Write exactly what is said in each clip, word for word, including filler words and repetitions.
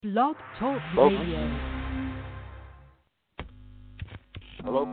Blog Talk Hello? Radio. Hello?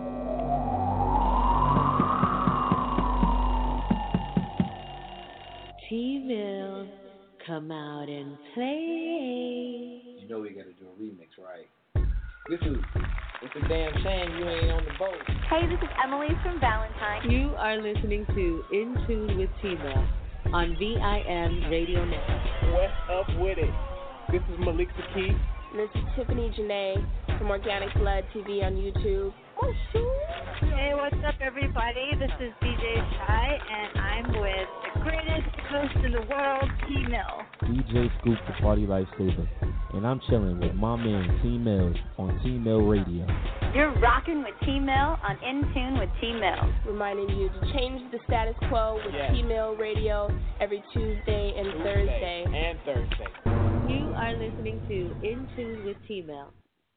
T-Mill, come out and play. You know we gotta do a remix, right? This is, it's a damn shame you ain't on the boat. Hey, this is Emily from Valentine. You are listening to In Tune with T-Mill on V I M Radio Network. What's up with it? This is Malik Saki. This is Tiffany Janae from Organic Blood T V on YouTube. Oh, shoot. Hey, what's up, everybody? This is D J Shy, and I'm with the greatest host in the world, T-Mill. D J Scoop, the Party Lifesaver, and I'm chilling with my man T-Mill on T-Mill Radio. You're rocking with T-Mill on In Tune with T-Mill. Reminding you to change the status quo with Yes. T-Mill Radio every Tuesday and Tuesday Thursday. And Thursday. You are listening to In Tune with T-Mill.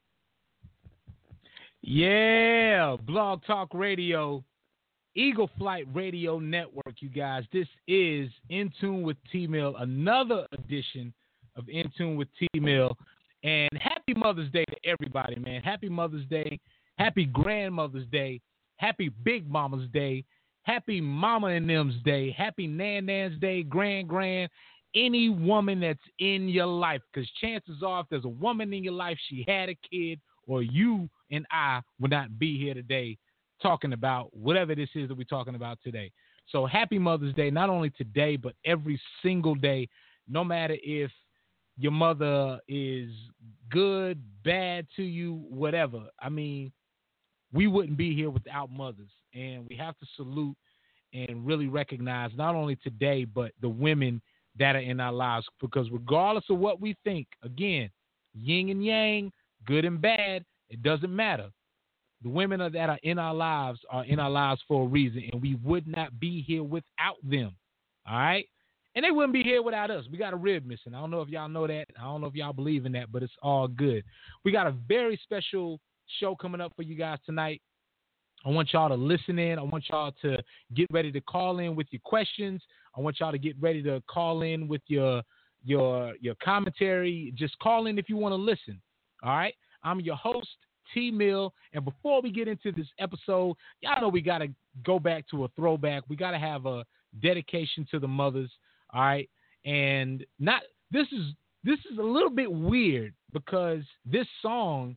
Yeah, Blog Talk Radio, Eagle Flight Radio Network, you guys. This is In Tune with T-Mill, another edition of In Tune with T-Mill. And happy Mother's Day to everybody, man. Happy Mother's Day. Happy Grandmother's Day. Happy Big Mama's Day. Happy Mama and Them's Day. Happy Nan Nan's Day, Grand Grand. Any woman that's in your life, because chances are if there's a woman in your life, she had a kid, or you and I would not be here today talking about whatever this is that we're talking about today. So happy Mother's Day, not only today, but every single day, no matter if your mother is good, bad to you, whatever. I mean, we wouldn't be here without mothers, and we have to salute and really recognize not only today, but the women that are in our lives, because regardless of what we think, again, yin and yang, good and bad, it doesn't matter. The women that are in our lives are in our lives for a reason, and we would not be here without them. All right? And they wouldn't be here without us. We got a rib missing. I don't know if y'all know that. I don't know if y'all believe in that, but it's all good. We got a very special show coming up for you guys tonight. I want y'all to listen in. I want y'all to get ready to call in with your questions. I want y'all to get ready to call in with your your your commentary. Just call in if you want to listen. All right? I'm your host, T-Mill. And before we get into this episode, y'all know we got to go back to a throwback. We got to have a dedication to the mothers. All right? And not this is this is a little bit weird because this song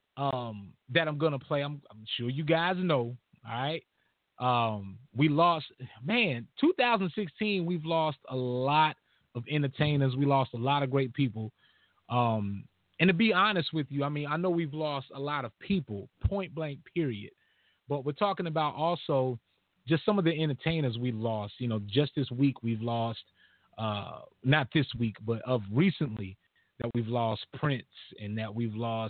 um, that I'm going to play, I'm, I'm sure you guys know, all right? Um, we lost, man, two thousand sixteen, we've lost a lot of entertainers. We lost a lot of great people. Um, and to be honest with you, I mean, I know we've lost a lot of people, point blank, period. But we're talking about also just some of the entertainers we lost. You know, just this week we've lost, uh, not this week, but of recently that we've lost Prince and that we've lost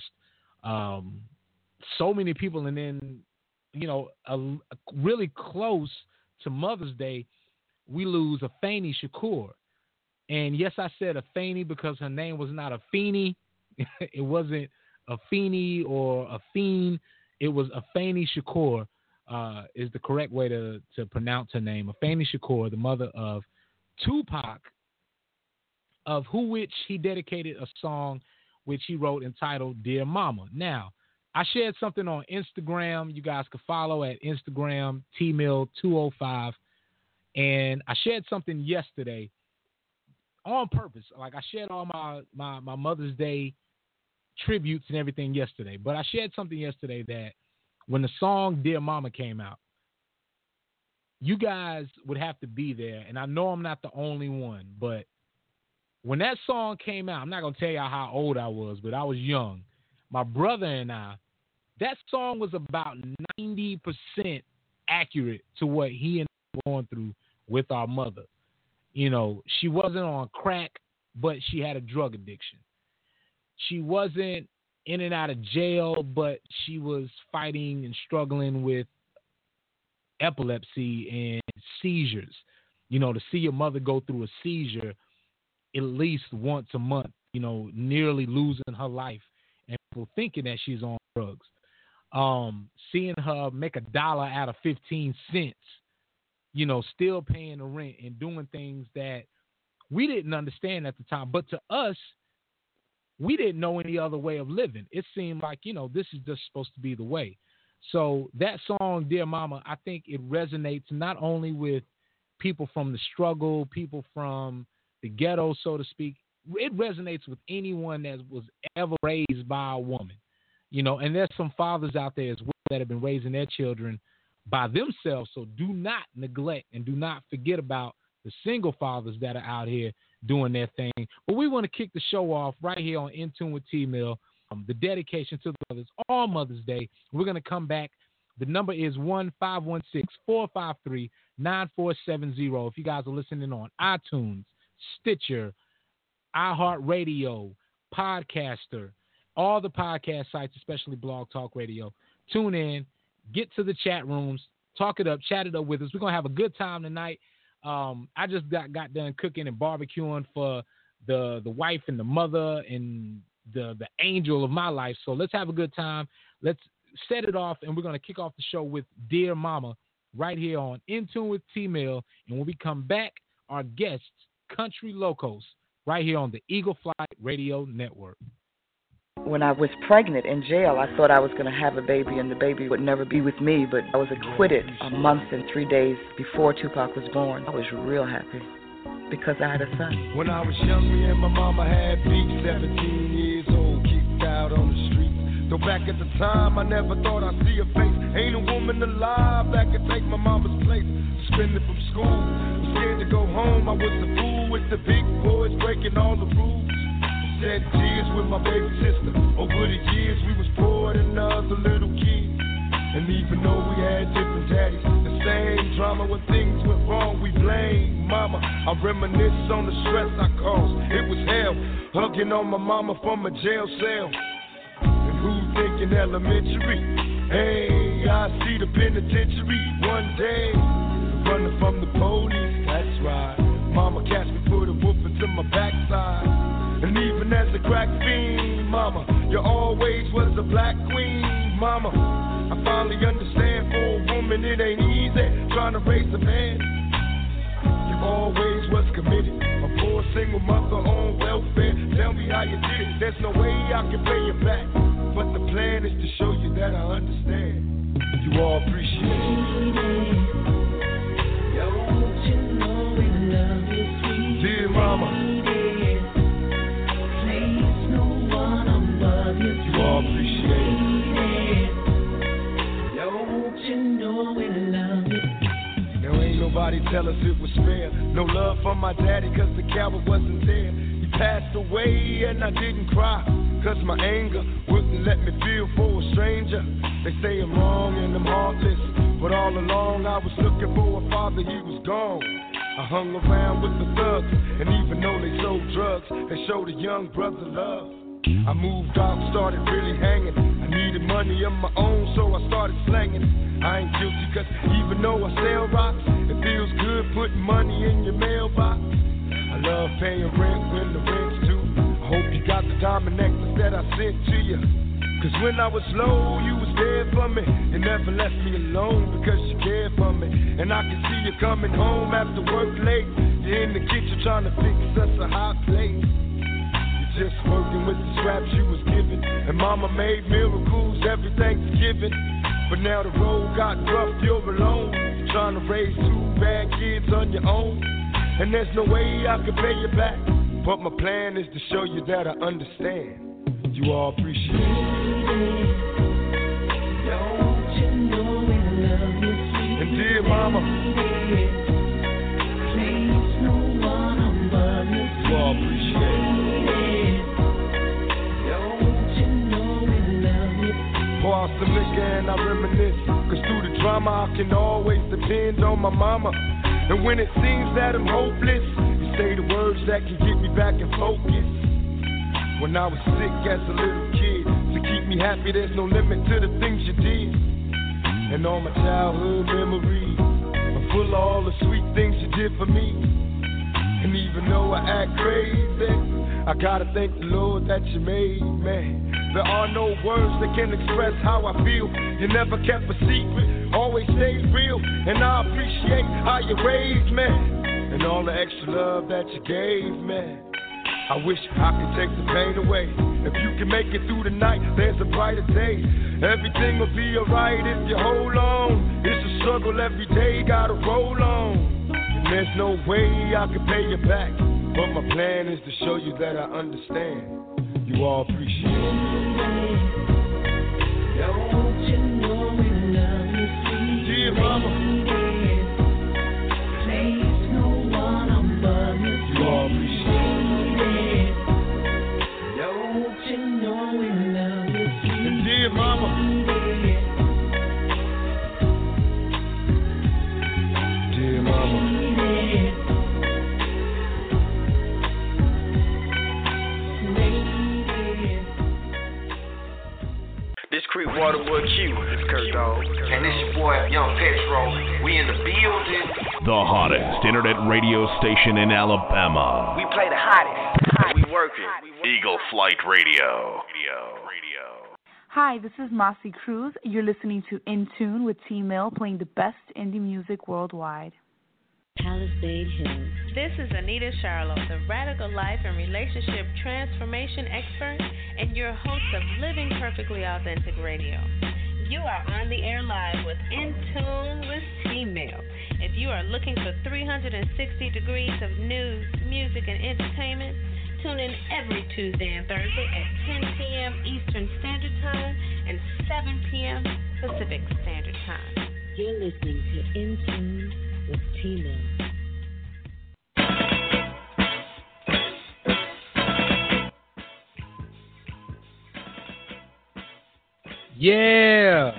um, so many people. And then, you know, a, a really close to Mother's Day, we lose Afeni Shakur. And yes, I said Afeni because her name was not Afeni. It wasn't Afeni or Afeen. It was Afeni Shakur uh, is the correct way to, to pronounce her name. Afeni Shakur, the mother of Tupac, of who which he dedicated a song which he wrote entitled Dear Mama. Now, I shared something on Instagram. You guys can follow at Instagram, T Mill two oh five. And I shared something yesterday on purpose. Like I shared all my, my, my Mother's Day tributes and everything yesterday. But I shared something yesterday that when the song Dear Mama came out, you guys would have to be there. And I know I'm not the only one, but when that song came out, I'm not going to tell y'all how old I was, but I was young. My brother and I, that song was about ninety percent accurate to what he and I were going through with our mother. You know, she wasn't on crack, but she had a drug addiction. She wasn't in and out of jail, but she was fighting and struggling with epilepsy and seizures. You know, to see your mother go through a seizure at least once a month, you know, nearly losing her life and people thinking that she's on drugs. Um, seeing her make a dollar out of fifteen cents, you know, still paying the rent and doing things that we didn't understand at the time. But to us, we didn't know any other way of living. It seemed like, you know, this is just supposed to be the way. So that song, Dear Mama, I think it resonates not only with people from the struggle, people from the ghetto, so to speak. It resonates with anyone that was ever raised by a woman, you know, and there's some fathers out there as well that have been raising their children by themselves. So do not neglect and do not forget about the single fathers that are out here doing their thing. But we want to kick the show off right here on In Tune with T-Mill, um, the dedication to the mothers on Mother's Day. We're going to come back. The number is one five one six, four five three, nine four seven zero. If you guys are listening on iTunes, Stitcher, iHeartRadio, Podcaster, all the podcast sites, especially Blog Talk Radio, tune in, get to the chat rooms, talk it up, chat it up with us. We're going to have a good time tonight. Um, I just got, got done cooking and barbecuing for the the wife and the mother and the, the angel of my life. So let's have a good time. Let's set it off, and we're going to kick off the show with Dear Mama right here on In Tune with T-Mill. And when we come back, our guests, Country Locos, right here on the Eagle Flight Radio Network. When I was pregnant in jail, I thought I was going to have a baby and the baby would never be with me, but I was acquitted a month and three days before Tupac was born. I was real happy because I had a son. When I was young, me and my mama had beef, seventeen years old, kicked out on the street. Though back at the time, I never thought I'd see her face. Ain't a woman alive that could take my mama's place. Suspended from school, was scared to go home. I was a fool with the big boys breaking all the rules. Shed tears with my baby sister. Over the years, we was poor than other little kids. And even though we had different daddies, the same drama when things went wrong, we blame mama. I reminisce on the stress I caused. It was hell, hugging on my mama from a jail cell. And who thinking elementary? Hey, I see the penitentiary one day. Running from the police, that's right. Mama catch me, put a whoop into my backside. And even as a crack fiend, mama, you always was a black queen, mama. I finally understand for a woman it ain't easy trying to raise a man. You always was committed, a poor single mother on welfare. Tell me how you did it, there's no way I can pay you back. But the plan is to show you that I understand. You all appreciate it. Yo, you know we love you, sweet. Dear mama. You all appreciate it. Yo, you know we love it. There ain't nobody tell us it was fair. No love from my daddy cause the coward wasn't there. He passed away and I didn't cry cause my anger wouldn't let me feel for a stranger. They say I'm wrong and I'm heartless, but all along I was looking for a father, he was gone. I hung around with the thugs, and even though they sold drugs, they showed a young brother love. I moved out, started really hanging. I needed money of my own, so I started slanging. I ain't guilty, cause even though I sell rocks, it feels good putting money in your mailbox. I love paying rent when the rent's due. I hope you got the diamond necklace that I sent to you. Cause when I was low, you was there for me. You never left me alone because you cared for me. And I can see you coming home after work late. You're in the kitchen trying to fix us a hot plate. Just working with the scraps you was given. And mama made miracles every Thanksgiving. But now the road got rough, you're alone. You're trying to raise two bad kids on your own. And there's no way I can pay you back. But my plan is to show you that I understand. You all appreciate it. Don't you know we love you, sweet. And dear mama, please no one above you. You all appreciate it. Pour out some liquor and I reminisce. Cause through the drama I can always depend on my mama. And when it seems that I'm hopeless, you say the words that can get me back in focus. When I was sick as a little kid, to keep me happy there's no limit to the things you did. And all my childhood memories are full of all the sweet things you did for me. And even though I act crazy, I gotta thank the Lord that you made me. There are no words that can express how I feel. You never kept a secret, always stayed real. And I appreciate how you raised me and all the extra love that you gave me. I wish I could take the pain away. If you can make it through the night, there's a brighter day. Everything will be alright if you hold on. It's a struggle every day, gotta roll on. And there's no way I can pay you back, but my plan is to show you that I understand. You all appreciate it. Don't you know we love you, sweet dear mama. Place no one above you, you all appreciate it. Don't you know we love you, sweet dear mama. Dear mama. This Creek Waterwood Q. It's Kurt Dog. And this your boy, Young Petro. We in the building. The hottest internet radio station in Alabama. We play the hottest. We working. Eagle Flight Radio. Hi, this is Mossy Cruz. You're listening to In Tune with T-Mill, playing the best indie music worldwide. Palisade Hills. This is Anita Charlo, the radical life and relationship transformation expert and your host of Living Perfectly Authentic Radio. You are on the air live with In Tune with T-Mill. If you are looking for three hundred sixty degrees of news, music, and entertainment, tune in every Tuesday and Thursday at ten p.m. Eastern Standard Time and seven p.m. Pacific Standard Time. You're listening to In Tune with T-Mill. Yeah.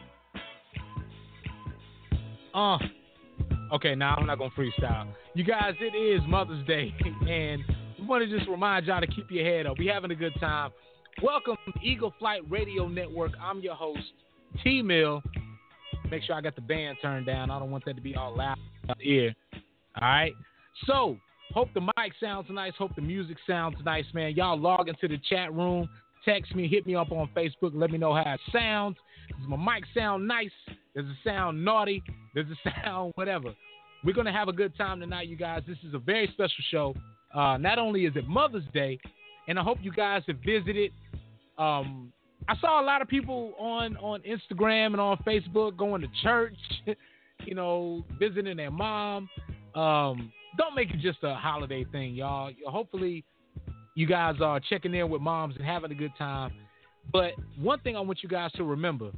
Uh. Okay, now I'm not going to freestyle. You guys, it is Mother's Day, and we want to just remind y'all to keep your head up. We're having a good time. Welcome to Eagle Flight Radio Network. I'm your host, T-Mill. Make sure I got the band turned down. I don't want that to be all loud out here. All right? So, hope the mic sounds nice. Hope the music sounds nice, man. Y'all log into the chat room. Text me. Hit me up on Facebook. Let me know how it sounds. Does my mic sound nice? Does it sound naughty? Does it sound whatever? We're going to have a good time tonight, you guys. This is a very special show. Uh, not only is it Mother's Day, and I hope you guys have visited. Um, I saw a lot of people on, on Instagram and on Facebook going to church, you know, visiting their mom. Um, don't make it just a holiday thing, y'all. Hopefully you guys are checking in with moms and having a good time. But one thing I want you guys to remember,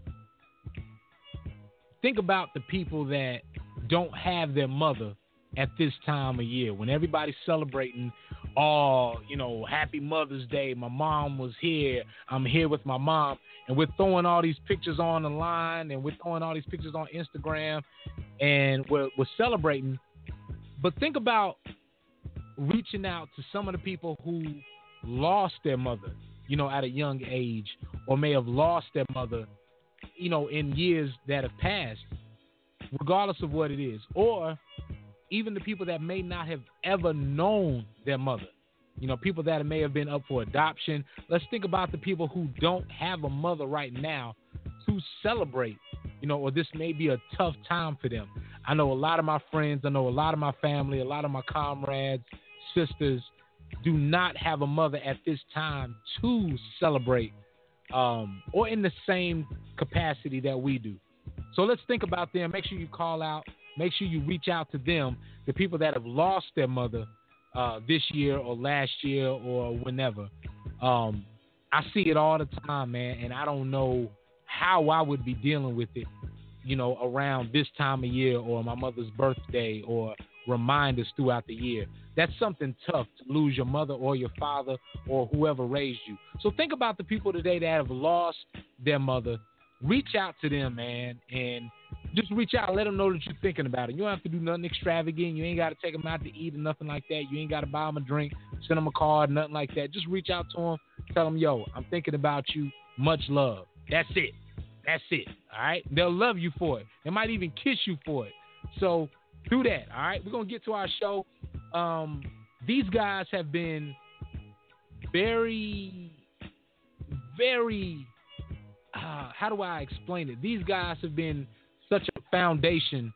think about the people that don't have their mother at this time of year when everybody's celebrating, oh, you know, happy Mother's Day. My mom was here. I'm here with my mom. And we're throwing all these pictures on the line and we're throwing all these pictures on Instagram and we're, we're celebrating. But think about reaching out to some of the people who lost their mother, you know, at a young age, or may have lost their mother, you know, in years that have passed, regardless of what it is, or even the people that may not have ever known their mother, you know, people that may have been up for adoption. Let's think about the people who don't have a mother right now to celebrate, you know, or this may be a tough time for them. I know a lot of my friends, I know a lot of my family, a lot of my comrades, sisters do not have a mother at this time to celebrate um, or in the same capacity that we do. So let's think about them. Make sure you call out. Make sure you reach out to them, the people that have lost their mother uh, this year or last year or whenever. Um, I see it all the time, man, and I don't know how I would be dealing with it, you know, around this time of year or my mother's birthday or reminders throughout the year. That's something tough to lose your mother or your father or whoever raised you. So think about the people today that have lost their mother. Reach out to them, man, and just reach out and let them know that you're thinking about it. You don't have to do nothing extravagant. You ain't got to take them out to eat or nothing like that. You ain't got to buy them a drink, send them a card, nothing like that. Just reach out to them, tell them, yo, I'm thinking about you. Much love. That's it. That's it. All right? They'll love you for it. They might even kiss you for it. So do that. All right? We're going to get to our show. Um, these guys have been very, very, uh, how do I explain it? These guys have been such a foundation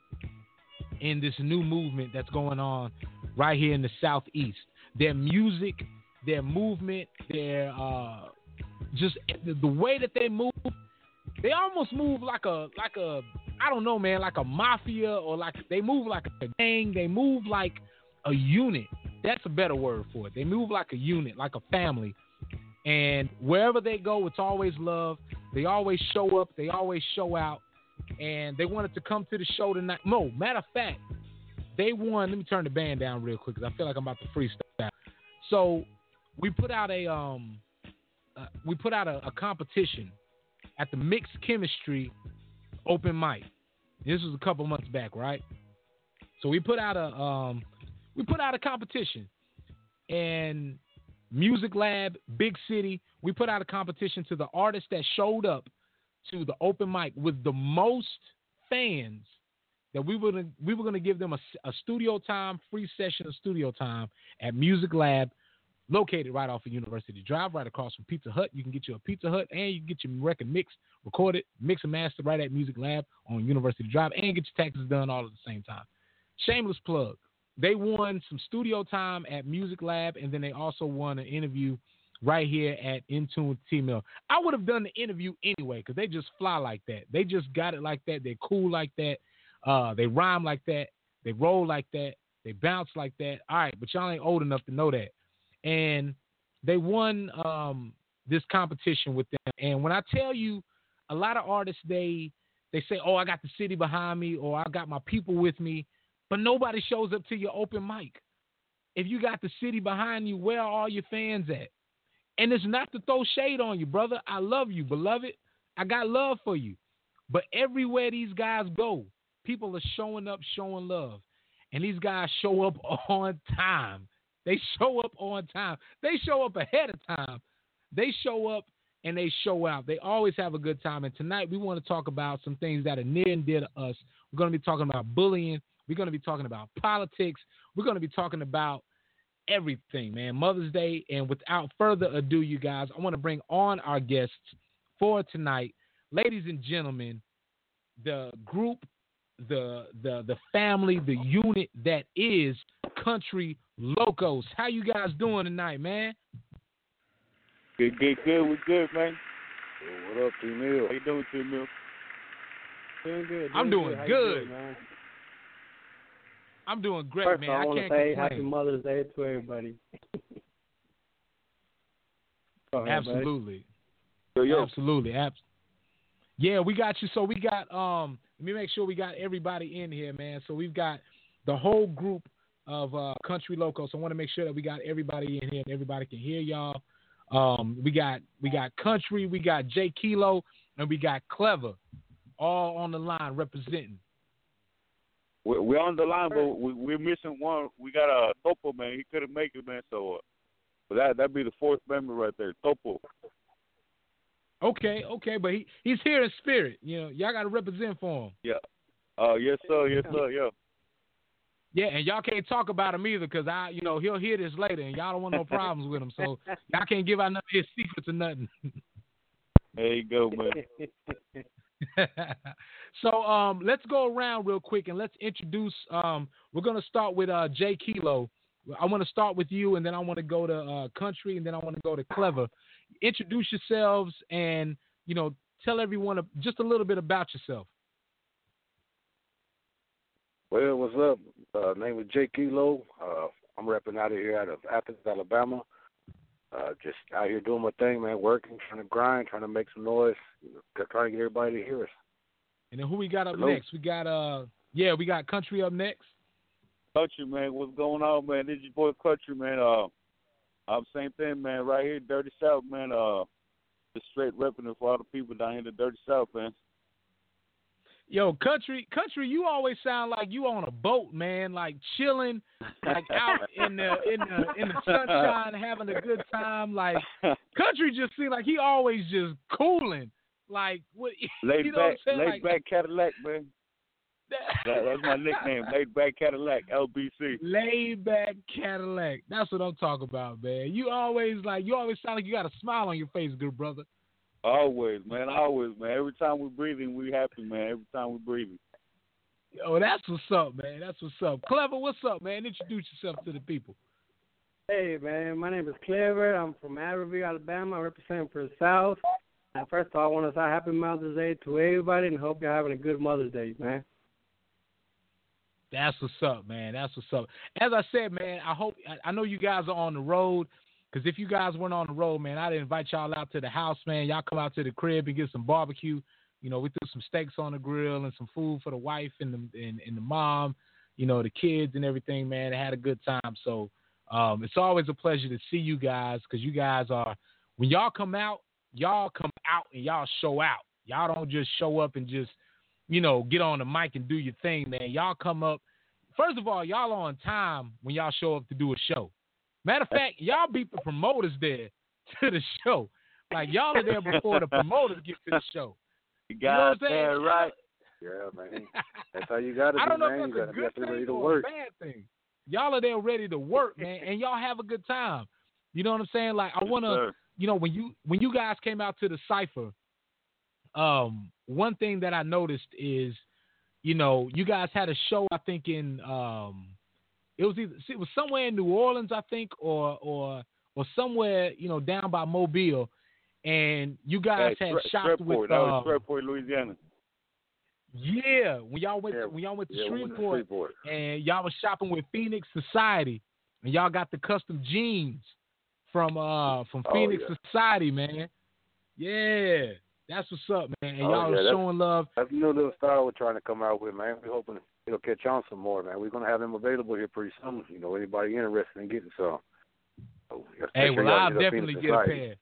in this new movement that's going on right here in the Southeast. Their music their movement, their uh, just the, the way that they move. They almost move like a like a I don't know, man, like a mafia, or like they move like a gang. They move like a unit. That's a better word for it. They move like a unit, like a family. And wherever they go, it's always love. They always show up. They always show out. And they wanted to come to the show tonight. No, matter of fact, they won. Let me turn the band down real quick because I feel like I'm about to freestyle. So we put out a um, uh, we put out a, a competition at the Mixed Chemistry open mic. This was a couple months back, right? So we put out a um, we put out a competition, and Music Lab, Big City, we put out a competition to the artists that showed up to the open mic with the most fans. That we were gonna, we were going to give them a, a studio time, free session of studio time at Music Lab, located right off of University Drive, right across from Pizza Hut. You can get you a Pizza Hut, and you can get your record mixed, recorded, mix and mastered right at Music Lab on University Drive, and get your taxes done all at the same time. Shameless plug. They won some studio time at Music Lab, and then they also won an interview right here at In Tune with T-Mill. I would have done the interview anyway because they just fly like that. They just got it like that. They're cool like that. Uh, they rhyme like that. They roll like that. They bounce like that. All right, but y'all ain't old enough to know that. And they won um, this competition with them. And when I tell you, a lot of artists, they they say, oh, I got the city behind me, or I got my people with me, but nobody shows up to your open mic. If you got the city behind you, where are all your fans at? And it's not to throw shade on you, brother. I love you, beloved. I got love for you. But everywhere these guys go, people are showing up, showing love. And these guys show up on time. They show up on time. They show up ahead of time. They show up and they show out. They always have a good time. And tonight we want to talk about some things that are near and dear to us. We're going to be talking about bullying. We're going to be talking about politics. We're going to be talking about everything, man. Mother's Day. And without further ado, you guys, I want to bring on our guests for tonight. Ladies and gentlemen, the group, the the the family, the unit that is Country Locos. How you guys doing tonight, man? Good, good, good. We're good, man. Hey, what up, T-Mill? How you doing, T-Mill? Doing good. Doing I'm doing good. good. Doing, man? I'm doing great, First, man. I, I want can't to say complain. Happy Mother's Day to everybody. Ahead, Absolutely. Yo, yo. Absolutely. Abs- yeah, we got you. So we got, um, let me make sure we got everybody in here, man. So we've got the whole group of uh, Country Locos. So I want to make sure that we got everybody in here and everybody can hear y'all. Um, we got we got Country, we got J Kilo, and we got Clever, all on the line representing. We're, we're on the line, but we, we're missing one. We got a uh, Topo, man. He couldn't make it, man. So, uh, but that that'd be the fourth member right there, Topo. Okay, okay, but he he's here in spirit. You know, y'all got to represent for him. Yeah. Uh, yes, sir. Yes, sir. Yeah. Yeah, and y'all can't talk about him either because I, you know, he'll hear this later, and y'all don't want no problems with him. So y'all can't give out none of his secrets or nothing. There you go, man. So um, let's go around real quick and let's introduce. Um, we're gonna start with uh, J Kilo. I want to start with you, and then I want to go to uh, Country, and then I want to go to Clever. Introduce yourselves, and you know, tell everyone a, just a little bit about yourself. Well, what's up? Uh, name is J Kilo. Uh, I'm repping out of here out of Athens, Alabama. Uh, just out here doing my thing, man. Working, trying to grind, trying to make some noise, trying to get everybody to hear us. And then who we got up Hello. next? We got uh, yeah, we got Country up next. Country, man. What's going on, man? This is your boy Country, man. Uh, I'm same thing, man. Right here, Dirty South, man. Uh, just straight repping it for all the people down here in the Dirty South, man. Yo, country, country, you always sound like you on a boat, man, like chilling, like out in the in the in the sunshine, having a good time. Like country just seems like he always just cooling, like what laid you know back, what I'm saying? laid Like, back Cadillac, man. that, that's my nickname, laid back Cadillac, L B C. Laid back Cadillac. That's what I'm talking about, man. You always like you always sound like you got a smile on your face, good brother. Always, man. Always, man. Every time we're breathing, we happy, man. Every time we're breathing. Oh, that's what's up, man. That's what's up. Clever, what's up, man? Introduce yourself to the people. Hey, man, my name is Clever. I'm from Abbeville, Alabama. I represent for the South. And first of all, I want to say Happy Mother's Day to everybody and hope you're having a good Mother's Day, man. That's what's up, man. That's what's up. As I said, man, I hope I know you guys are on the road. Because if you guys weren't on the road, man, I'd invite y'all out to the house, man. Y'all come out to the crib and get some barbecue. You know, we threw some steaks on the grill and some food for the wife and the and, and the mom, you know, the kids and everything, man. They had a good time. So um, it's always a pleasure to see you guys because you guys are, when y'all come out, y'all come out and y'all show out. Y'all don't just show up and just, you know, get on the mic and do your thing, man. Y'all come up. First of all, y'all are on time when y'all show up to do a show. Matter of fact, y'all beat the promoters there to the show. Like, y'all are there before the promoters get to the show. You got you know that right. Yeah, man. That's how you got to be, I don't know man. if that's a good thing or a bad thing. Y'all are there ready to work, man, and y'all have a good time. You know what I'm saying? Like, I want to, you know, when you when you guys came out to the Cypher, um, one thing that I noticed is, you know, you guys had a show, I think, in um, it was either it was somewhere in New Orleans, I think, or or or somewhere, you know, down by Mobile, and you guys hey, had Stre- shopped Shreveport. with That was um, Shreveport, Louisiana. Yeah, when y'all went yeah, to, when y'all went to yeah, Shreveport, Shreveport and y'all was shopping with Phoenix Society, and y'all got the custom jeans from uh from oh, Phoenix yeah. Society, man. Yeah, that's what's up, man. And oh, y'all yeah, are showing love. That's a new little style we're trying to come out with, man. We're hoping it'll catch on some more, man. We're gonna have them available here pretty soon. You know, anybody interested in getting some. So, hey, sure well, I'll get definitely get a pair.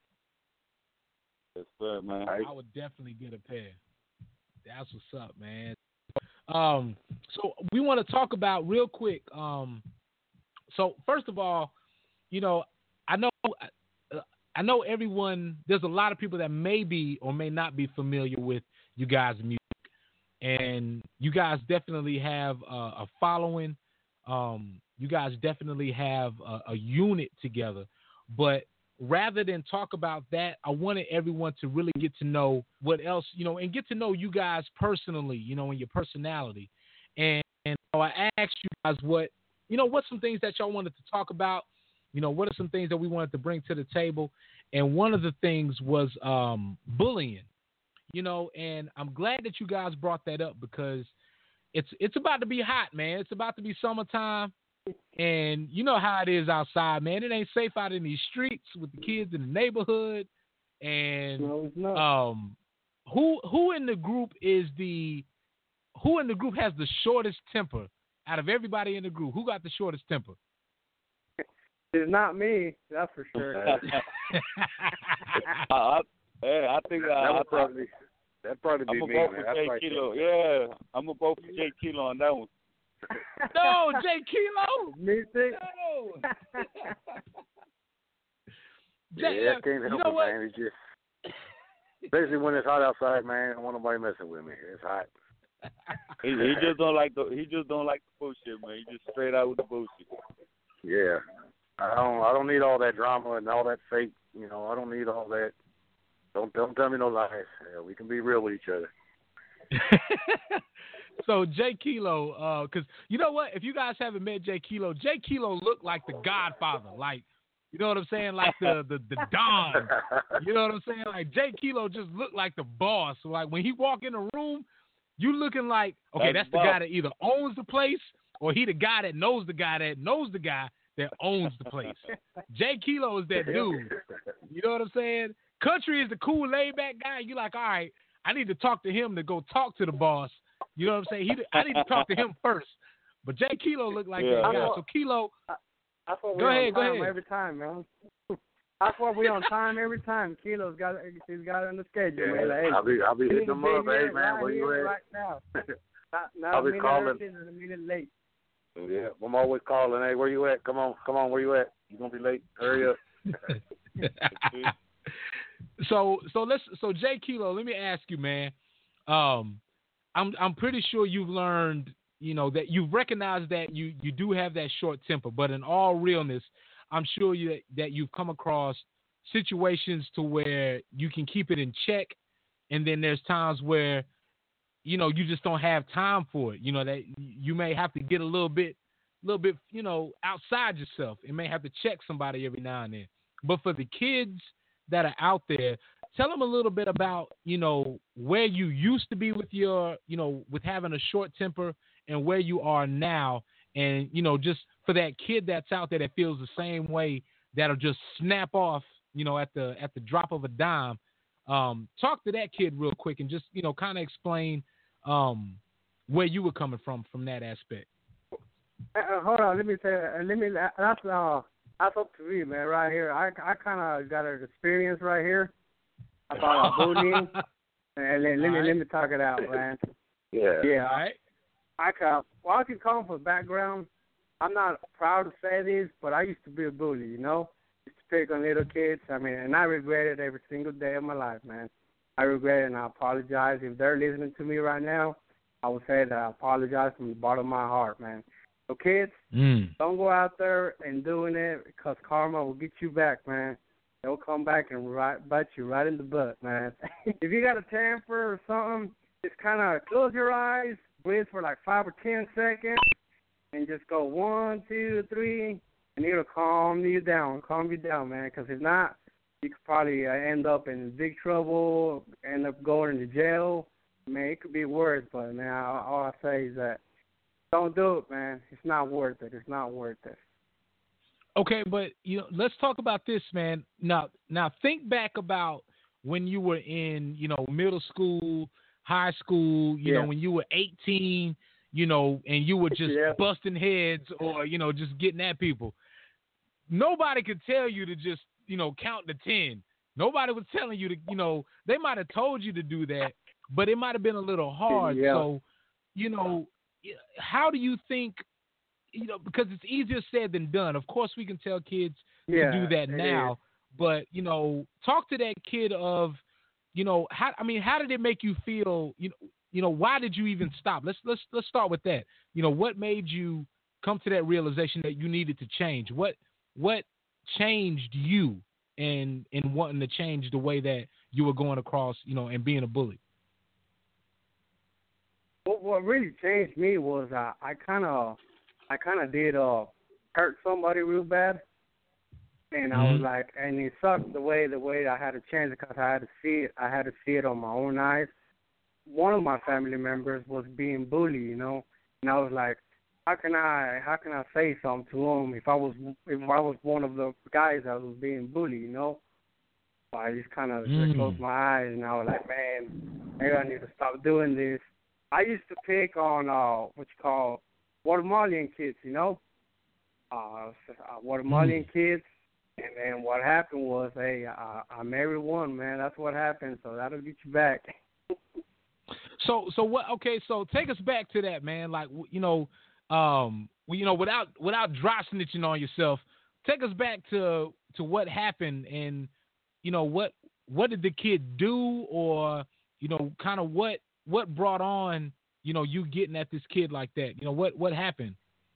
Yes, sir, man. I would definitely get a pair. That's what's up, man. Um, so we want to talk about real quick. Um, so first of all, you know, I know, I know everyone. There's a lot of people that may be or may not be familiar with you guys' music, and you guys definitely have a, a following. Um, you guys definitely have a, a unit together, but rather than talk about that, I wanted everyone to really get to know what else, you know, and get to know you guys personally, you know, and your personality. And, and so I asked you guys what, you know, what's some things that y'all wanted to talk about? You know, what are some things that we wanted to bring to the table? And one of the things was um, bullying, you know, and I'm glad that you guys brought that up because it's it's about to be hot, man. It's about to be summertime. And you know how it is outside, man. It ain't safe out in these streets with the kids in the neighborhood. And no, it's not. um, who who in the group is the who in the group has the shortest temper out of everybody in the group? Who got the shortest temper? It's not me, that's for sure. uh, I, hey, I think uh, that would I probably that probably be I'm me, vote man. for That's Jay right Kilo. Yeah, I'm gonna vote for Jay Kilo on that one. No, Jay Kilo. Me too. No. Jay, yeah, I can't help you know it, what? man. It's just, especially when it's hot outside, man. I don't want nobody messing with me. It's hot. he, he just don't like the he just don't like the bullshit, man. He just straight out with the bullshit. Yeah, I don't I don't need all that drama and all that fake. You know, I don't need all that. Don't don't tell me no lies. Yeah, we can be real with each other. So Jay Kilo, because uh, you know what? If you guys haven't met Jay Kilo, Jay Kilo looked like the Godfather, like you know what I'm saying, like the the, the Don. You know what I'm saying? Like Jay Kilo just looked like the boss. Like when he walk in the room, you looking like okay, that's, that's the guy that either owns the place or he the guy that knows the guy that knows the guy that owns the place. Jay Kilo is that dude. You know what I'm saying? Country is the cool laid back guy. You like, all right, I need to talk to him to go talk to the boss. You know what I'm saying? He, I need to talk to him first. But Jay Kilo looked like yeah. that guy. So Kilo, I thought go we ahead, on go time ahead. every time, man. I thought we on time every time. Kilo's got he's got it on the schedule, Yeah, man. Like, hey, I'll be I'll be hitting them up, hey man, right where you at? Right now. Not, not I'll a be minute calling. early and a minute late. Yeah, I'm always calling. Hey, where you at? Come on, come on, where you at? You gonna be late? Hurry up. so so let's so Jay Kilo, let me ask you, man. Um, I'm I'm pretty sure you've learned, you know, that you've recognized that you, you do have that short temper, but in all realness, I'm sure you that you've come across situations to where you can keep it in check, and then there's times where, you know, you just don't have time for it. You know, that you may have to get a little bit, little bit, you know, outside yourself and may have to check somebody every now and then. But for the kids that are out there, tell them a little bit about, you know, where you used to be with your, you know, with having a short temper and where you are now. And, you know, just for that kid that's out there that feels the same way, that'll just snap off, you know, at the at the drop of a dime. Um, talk to that kid real quick and just, you know, kind of explain um, where you were coming from from that aspect. Uh, hold on, let me say, uh, let me. That's uh, that's up to me, man. Right here, I I kind of got an experience right here about bullying, and let, let me right. let me talk it out, man. Yeah. Yeah. All right. I can. Well, I can come from a background. I'm not proud to say this, but I used to be a bully. You know, used to pick on little kids. I mean, and I regret it every single day of my life, man. I regret it, and I apologize if they're listening to me right now. I would say that I apologize from the bottom of my heart, man. So kids, mm. don't go out there and doing it because karma will get you back, man. They'll come back and right, bite you right in the butt, man. If you got a temper or something, just kind of close your eyes, breathe for like five or ten seconds, and just go one, two, three, and it'll calm you down, calm you down, man. Because if not, you could probably uh, end up in big trouble, end up going to jail. Man, it could be worse, but, man, all I say is that don't do it, man. It's not worth it. It's not worth it. Okay, but you know, let's talk about this, man. Now, now think back about when you were in, you know, middle school, high school. You yeah. know, when you were eighteen, you know, and you were just yeah. busting heads or you know just getting at people. Nobody could tell you to just you know count to ten. Nobody was telling you to, you know, they might have told you to do that, but it might have been a little hard. Yeah. So, you know. How do you think, you know, because it's easier said than done. Of course, we can tell kids yeah, to do that now, is. But, you know, talk to that kid of, you know, how, I mean, how did it make you feel, you know, you know, why did you even stop? Let's, let's, let's start with that. You know, what made you come to that realization that you needed to change? What, what changed you in, in wanting to change the way that you were going across, you know, and being a bully? What, what really changed me was uh, I kind of, I kind of did uh, hurt somebody real bad, and mm-hmm. I was like, and it sucked the way the way I had to change it because I had to see it. I had to see it on my own eyes. One of my family members was being bullied, you know, and I was like, how can I, how can I say something to him if I was, if I was one of the guys that was being bullied, you know? So I just kind of mm. closed my eyes, and I was like, man, maybe I need to stop doing this. I used to pick on uh, what you call Guatemalan kids, you know, uh, Guatemalan mm. kids. And then what happened was, hey, I, I married one, man. That's what happened. So that'll get you back. So, so what? Okay, so take us back to that, man. Like, you know, um, you know, without without dry snitching on yourself, take us back to to what happened, and you know, what what did the kid do, or you know, kind of what. What brought on, you know, you getting at this kid like that? You know, what what happened?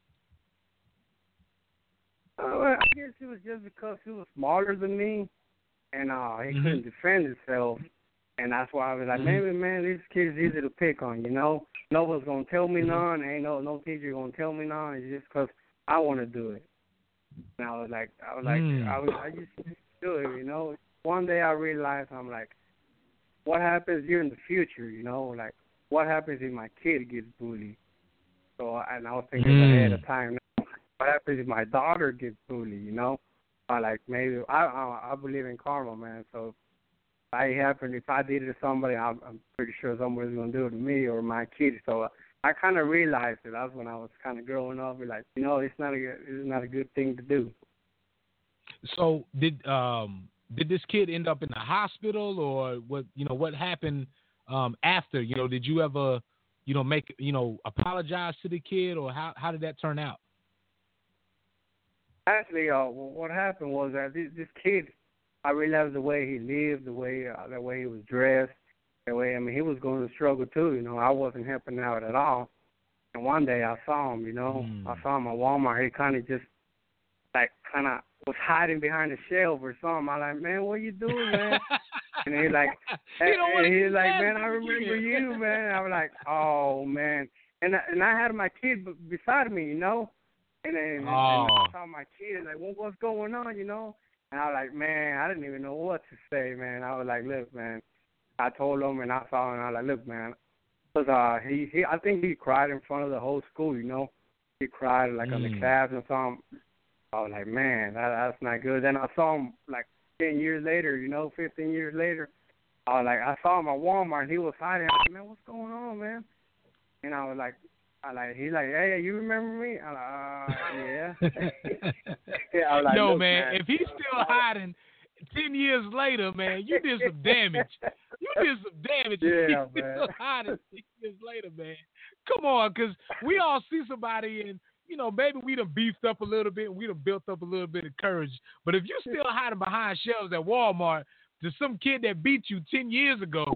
Uh, I guess it was just because he was smaller than me, and uh, he mm-hmm. couldn't defend himself. And that's why I was like, mm-hmm. maybe, man, this kid's easy to pick on, you know? No one's going to tell me mm-hmm. none. Ain't no, no teacher going to tell me none. It's just because I want to do it. And I was like, I was like, mm. I, was, I just do it, you know? One day I realized, I'm like, what happens here in the future, you know? Like, what happens if my kid gets bullied? So, and I was thinking mm. ahead of time. What happens if my daughter gets bullied, you know? Or like, maybe, I I, I believe in karma, man. So, if I happen, if I did it to somebody, I'm, I'm pretty sure somebody's going to do it to me or my kid. So, uh, I kind of realized it. That's when I was kind of growing up. Like, you know, it's not a, it's not a good thing to do. So, did, um... Did this kid end up in the hospital, or what? You know, what happened um, after? You know, did you ever, you know, make you know apologize to the kid, or how how did that turn out? Actually, uh, what happened was that this, this kid, I realized the way he lived, the way uh, the way he was dressed, the way I mean he was going to struggle too. You know, I wasn't helping out at all. And one day I saw him. You know, mm. I saw him at Walmart. He kind of just like kind of. was hiding behind a shelf or something. I'm like, man, what you doing, man? And he's like, hey, and he's like, man, I remember you, man. I was like, oh, man. And I, and I had my kid beside me, you know. And then oh. and I saw my kids like, well, what's going on, you know? And I was like, man, I didn't even know what to say, man. I was like, look, man. I told him, and I saw him, and I was like, look, man. Cause uh, he, he, I think he cried in front of the whole school, you know. He cried like mm. on the class and something. I was like, man, that, that's not good. Then I saw him like ten years later, you know, fifteen years later. I was like, I saw him at Walmart, and he was hiding. I was like, man, what's going on, man? And I was like, I like, he's like, hey, you remember me? I'm like, uh, yeah. yeah I was like, no, man, man, if he's still hiding ten years later, man, you did some damage. You did some damage. Yeah, he's man. Still hiding ten years later, man. Come on, because we all see somebody and, you know, maybe we done beefed up a little bit and we done built up a little bit of courage. But if you're still hiding behind shelves at Walmart to some kid that beat you ten years ago,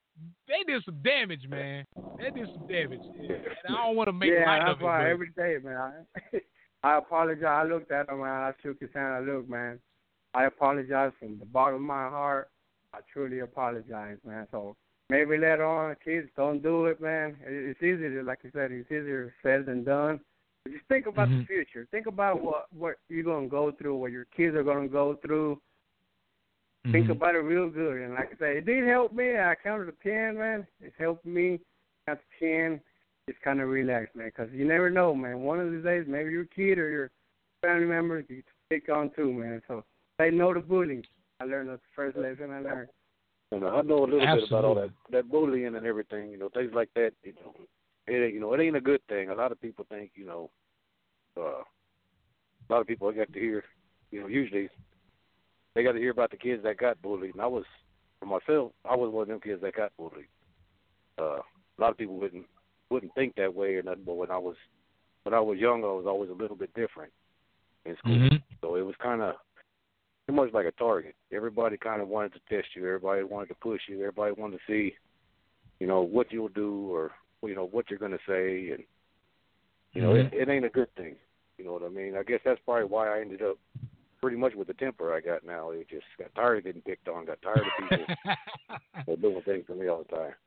they did some damage, man. They did some damage. And I don't want to make yeah, light that's of it. why but... every day, man. I, I apologize. I looked at him, man. I shook his hand. I looked, man. I apologize from the bottom of my heart. I truly apologize, man. So maybe later on, kids, don't do it, man. It's easier, like you said, it's easier said than done. But just think about mm-hmm. the future. Think about what, what you're going to go through, what your kids are going to go through. Mm-hmm. Think about it real good. And like I said, it did help me. I counted to ten, man. It's helped me. Count to ten. Just kind of relax, man, because you never know, man. One of these days, maybe your kid or your family member you take on too, man. So say no to bullying. I learned that's the first lesson I learned. And I know a little Absolutely. bit about all that, that bullying and everything, you know, things like that. You know, it you know it ain't a good thing. A lot of people think, you know, uh, a lot of people I got to hear, you know, usually they got to hear about the kids that got bullied. And I was, for myself, I was one of them kids that got bullied. Uh, a lot of people wouldn't wouldn't think that way or nothing, but when I was when I was young, I was always a little bit different in school. Mm-hmm. So it was kind of pretty much like a target. Everybody kind of wanted to test you. Everybody wanted to push you. Everybody wanted to see, you know, what you'll do or, you know, what you're going to say. And, you know, mm-hmm. it, it ain't a good thing. You know what I mean? I guess that's probably why I ended up pretty much with the temper I got now. It just got tired of getting picked on, got tired of people doing things to me all the time.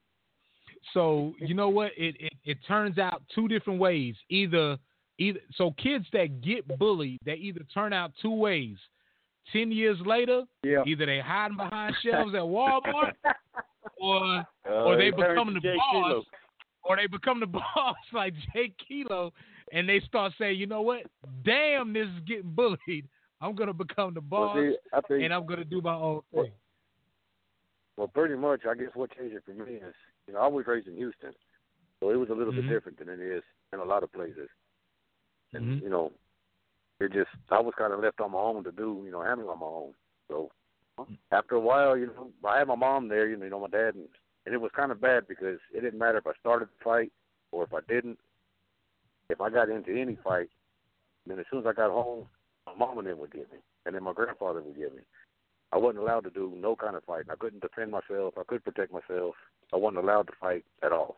So, you know what? It, it it turns out two different ways. Either either so kids that get bullied, they either turn out two ways. Ten years later, yeah. either they hiding behind shelves at Walmart, or uh, or they become the Jay boss, Kilo. or they become the boss like Jay Kilo, and they start saying, you know what? Damn, this is getting bullied. I'm gonna become the boss, well, see, I think, and I'm gonna do my own thing. Well, well, pretty much, I guess what changed it for me is, you know, I was raised in Houston, so it was a little mm-hmm. bit different than it is in a lot of places. And, mm-hmm. you know, it just, I was kind of left on my own to do, you know, handling on my own. So after a while, you know, I had my mom there, you know, you know my dad, and, and it was kind of bad because it didn't matter if I started the fight or if I didn't. If I got into any fight, then as soon as I got home, my mom and them would get me, and then my grandfather would get me. I wasn't allowed to do no kind of fighting. I couldn't defend myself. I couldn't protect myself. I wasn't allowed to fight at all.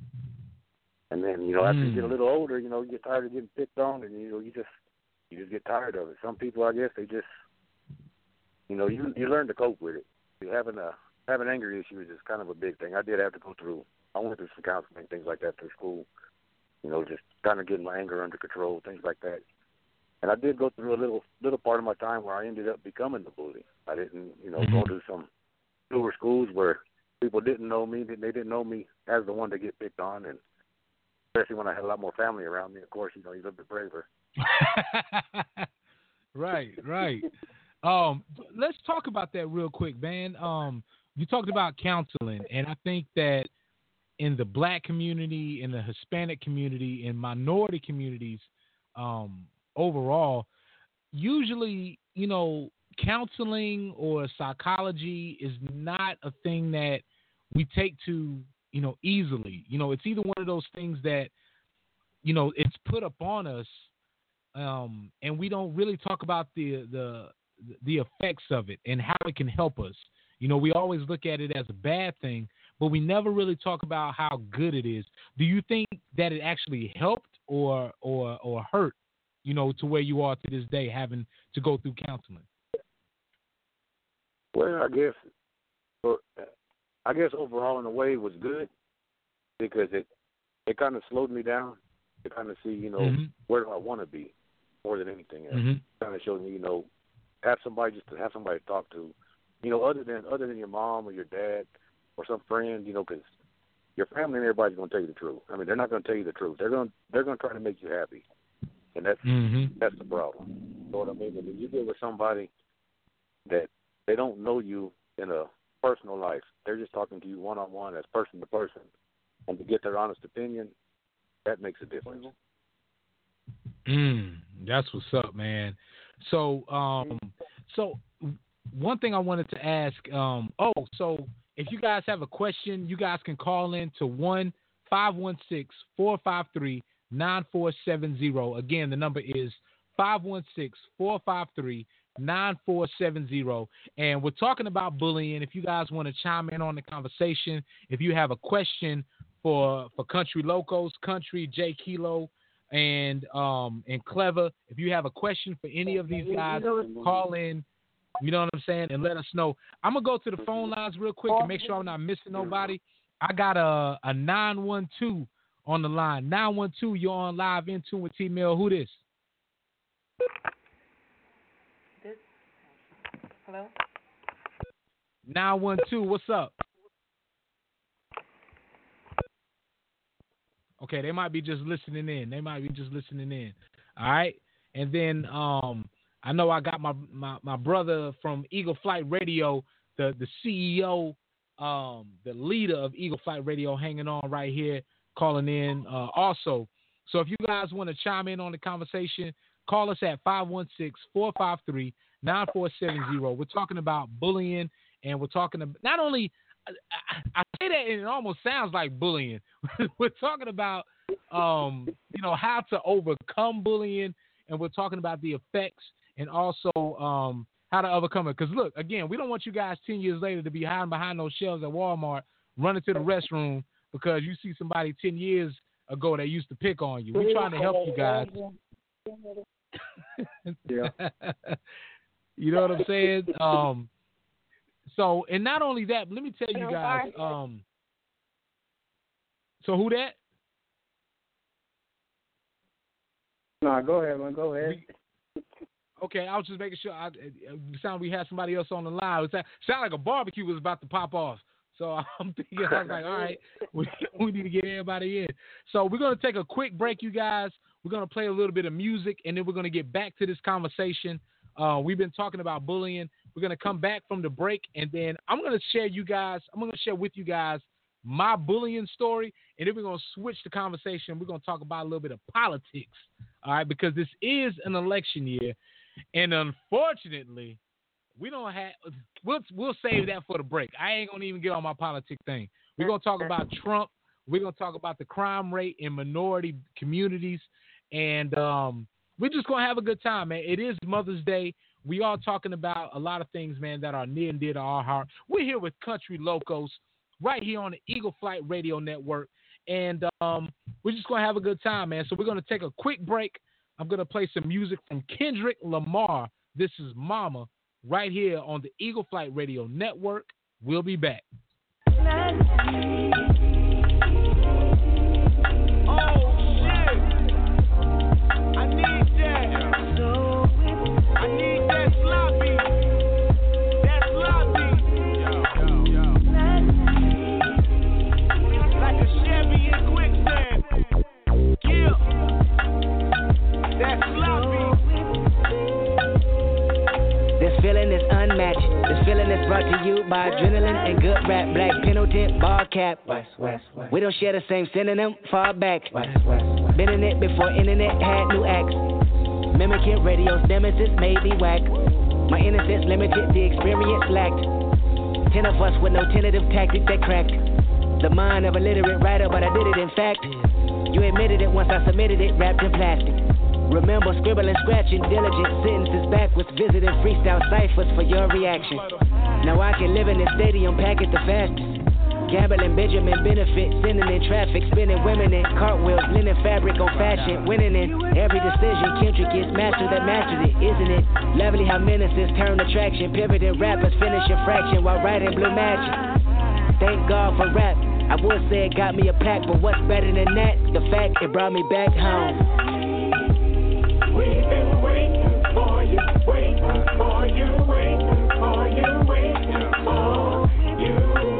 And then, you know, after mm. you get a little older, you know, you get tired of getting picked on, and, you know, you just you just get tired of it. Some people, I guess, they just, you know, you you learn to cope with it. You having a having anger issues is kind of a big thing. I did have to go through. I went through some counseling, things like that through school. You know, just kind of getting my anger under control, things like that. And I did go through a little little part of my time where I ended up becoming the bully. I didn't, you know, mm-hmm. go to some newer schools where people didn't know me. They didn't know me as the one to get picked on, and especially when I had a lot more family around me. Of course, you know, you're a little bit braver. right, right. Um, let's talk about that real quick, man. Um, you talked about counseling, and I think that in the black community, in the Hispanic community, in minority communities, um, overall, usually, you know, counseling or psychology is not a thing that we take to, you know, easily. You know, it's either one of those things that, you know, it's put upon us, um, and we don't really talk about the the the effects of it and how it can help us. You know, we always look at it as a bad thing, but we never really talk about how good it is. Do you think that it actually helped or or or hurt, you know, to where you are to this day, having to go through counseling? Well, I guess, or I guess overall in a way it was good because it it kind of slowed me down. to kind of see, you know, mm-hmm. where do I want to be more than anything else. Mm-hmm. Kind of shows me, you know, have somebody just to have somebody to talk to, you know, other than other than your mom or your dad or some friend, you know, because your family and everybody's going to tell you the truth. I mean, they're not going to tell you the truth. They're going they're going to try to make you happy, and that's mm-hmm. that's the problem. You know what I mean? But when you get with somebody that they don't know you in a personal life, they're just talking to you one on one as person to person, and to get their honest opinion, that makes a difference. Mm, that's what's up, man. So, um, so one thing I wanted to ask. Um, oh, so if you guys have a question, you guys can call in to one five one six four five three nine four seven zero. Again, the number is five one six four five three nine four seven zero. And we're talking about bullying. If you guys want to chime in on the conversation, if you have a question for for Country Locos, Country, J Kilo, and um and Clever, if you have a question for any of these guys, call in. You know what I'm saying? And let us know. I'm going to go to the phone lines real quick and make sure I'm not missing nobody. I got a, a nine one two on the line. nine one two, you're on live in tune with T-Mail. Who this? This? Hello? nine one two, what's up? Okay, they might be just listening in. They might be just listening in. All right? And then um, I know I got my, my, my brother from Eagle Flight Radio, the, the C E O, um, the leader of Eagle Flight Radio, hanging on right here, calling in uh, also. So if you guys want to chime in on the conversation, call us at five one six four five three nine four seven zero. We're talking about bullying, and we're talking about not only I, I say that and it almost sounds like bullying. We're talking about um, you know, how to overcome bullying, and we're talking about the effects and also um, how to overcome it. Because look, again, we don't want you guys ten years later to be hiding behind those shelves at Walmart, running to the restroom because you see somebody ten years ago that used to pick on you. We're trying to help you guys. Yeah. You know what I'm saying? Um, so, and not only that, but let me tell you guys. Um, so who that? No, go ahead, man. Go ahead. We, okay, I was just making sure. I, it, it sounded we had somebody else on the line. It sounded like a barbecue was about to pop off. So I'm thinking, I was like, all right, we, we need to get everybody in. So we're going to take a quick break, you guys. We're going to play a little bit of music, and then we're going to get back to this conversation. Uh, we've been talking about bullying. We're going to come back from the break, and then I'm going to share you guys, I'm going to share with you guys my bullying story, and then we're going to switch the conversation. We're going to talk about a little bit of politics, all right, because this is an election year, and unfortunately, we don't have, we'll, we'll save that for the break. I ain't going to even get on my politic thing. We're going to talk about Trump. We're going to talk about the crime rate in minority communities, and um, we're just going to have a good time, man. It is Mother's Day. We are talking about a lot of things, man, that are near and dear to our heart. We're here with Country Locos right here on the Eagle Flight Radio Network, and um, we're just going to have a good time, man. So we're going to take a quick break. I'm going to play some music from Kendrick Lamar. This is Mama right here on the Eagle Flight Radio Network. We'll be back. This feeling is brought to you by adrenaline and good rap. Black Pendleton, ball cap. West, west, west. We don't share the same synonym, far back. West, west, west. Been in it before internet had new acts. Mimicking radio's nemesis made me whack. My innocence limited, the experience lacked. Ten of us with no tentative tactic that cracked. The mind of a literate writer, but I did it in fact. You admitted it once I submitted it, wrapped in plastic. Remember scribbling, scratching, diligent sentences backwards, visiting freestyle ciphers for your reaction. Now I can live in this stadium, pack it the fastest. Gambling, Benjamin benefit, sending in traffic, spinning women in cartwheels, linen fabric on fashion, winning in every decision. Kendrick is master that mastered it, isn't it? Lovely how menaces turn attraction, pivoting rappers finishing fraction while writing blue magic. Thank God for rap. I would say it got me a pack, but what's better than that? The fact it brought me back home. We've been waiting for you, waiting for you, waiting for you, waiting for you.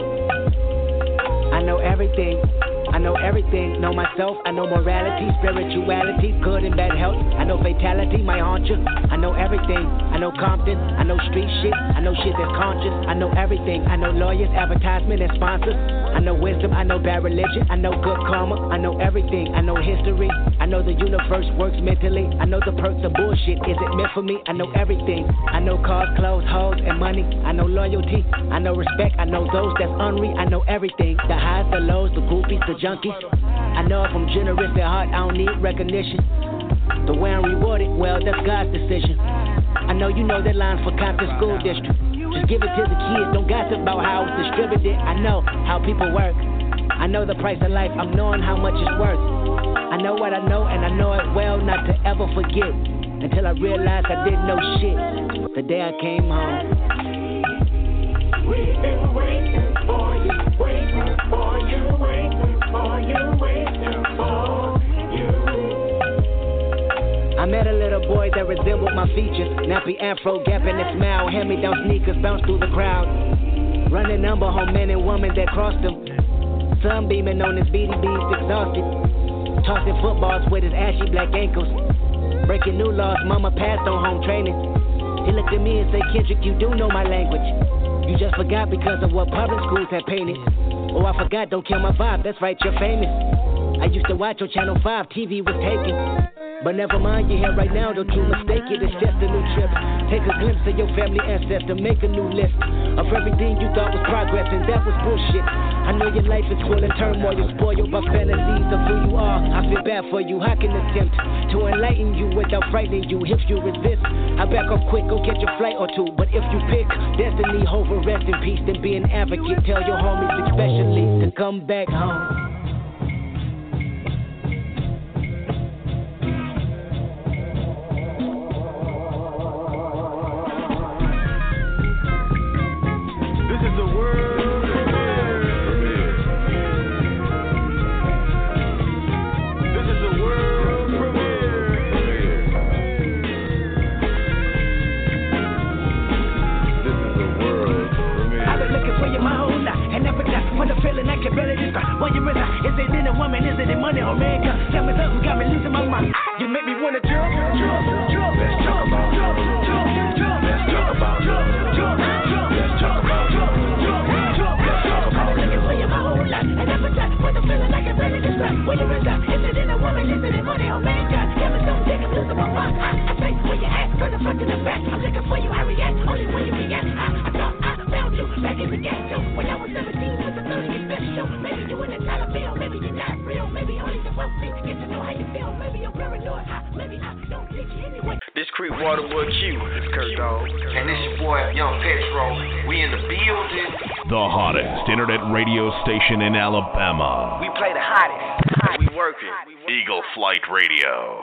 I know everything. I know everything, know myself, I know morality, spirituality, good and bad health. I know fatality, my haunt you. I know everything, I know Compton, I know street shit, I know shit that's conscious. I know everything, I know lawyers, advertisement, and sponsors. I know wisdom, I know bad religion, I know good karma. I know everything, I know history. I know the universe works mentally. I know the perks of bullshit, is it meant for me? I know everything, I know cars, clothes, hoes, and money. I know loyalty, I know respect, I know those that's unreal. I know everything, the highs, the lows, the groupies, the junkies. I know if I'm generous at heart, I don't need recognition. The way I'm rewarded, well, that's God's decision. I know you know that line for Compton School District. Just give it to the kids, don't gossip about how it's distributed. I know how people work. I know the price of life, I'm knowing how much it's worth. I know what I know, and I know it well not to ever forget. Until I realized I didn't know shit the day I came home. We've been waiting for you, waiting for you, waiting for you, waiting for you. I met a little boy that resembled my features. Nappy afro, gap in his smile. Hand-me-down sneakers bounce through the crowd. Running number home men and women that crossed him. Sunbeaming on his B D Bs, exhausted. Tossing footballs with his ashy black ankles. Breaking new laws, mama passed on home training. He looked at me and said, Kendrick, you do know my language. You just forgot because of what public schools had painted. Oh, I forgot, don't kill my vibe, that's right, you're famous. I used to watch on Channel five, T V was taken. But never mind, you're here right now, don't you mistake it, it's just a new trip. Take a glimpse of your family ancestor, make a new list of everything you thought was progress, and that was bullshit. I know your life is full of turmoil, spoiled by fantasies of who you are. I feel bad for you, I can attempt to enlighten you without frightening you. If you resist, I back up quick, go catch a flight or two. But if you pick destiny over rest in peace, then be an advocate. Tell your homies especially to come back home. When you realize, is it in a woman, is it in money or man? Tell me something, got me losing my mind. You make me wanna jump, jump, jump. Let's talk about jump, jump, jump. Let's talk about jump, jump, jump. Let's talk about jump, jump, jump. Let's talk about. I've been looking for you my whole life, and every time when I'm feeling like I'm ready to strike. When you realize, is it in a woman, is it in money or man? Tell me something, got me losing my mind. I say where you at, from the front to the back. I'm looking for you, I react only when you react. I, I thought I found you back in the ghetto when I was seventeen with the thirty special. Maybe you in the dollar bill, maybe you're not real, maybe only the wealthy get to know how you feel. Maybe you're paranoid, I, maybe I don't teach you anyway. This Creek Waterwood Q, it's Kurt Dog, and this your boy Young Petro. We in the building. The hottest internet radio station in Alabama. We play the hottest. hottest. We working. Eagle Flight Radio.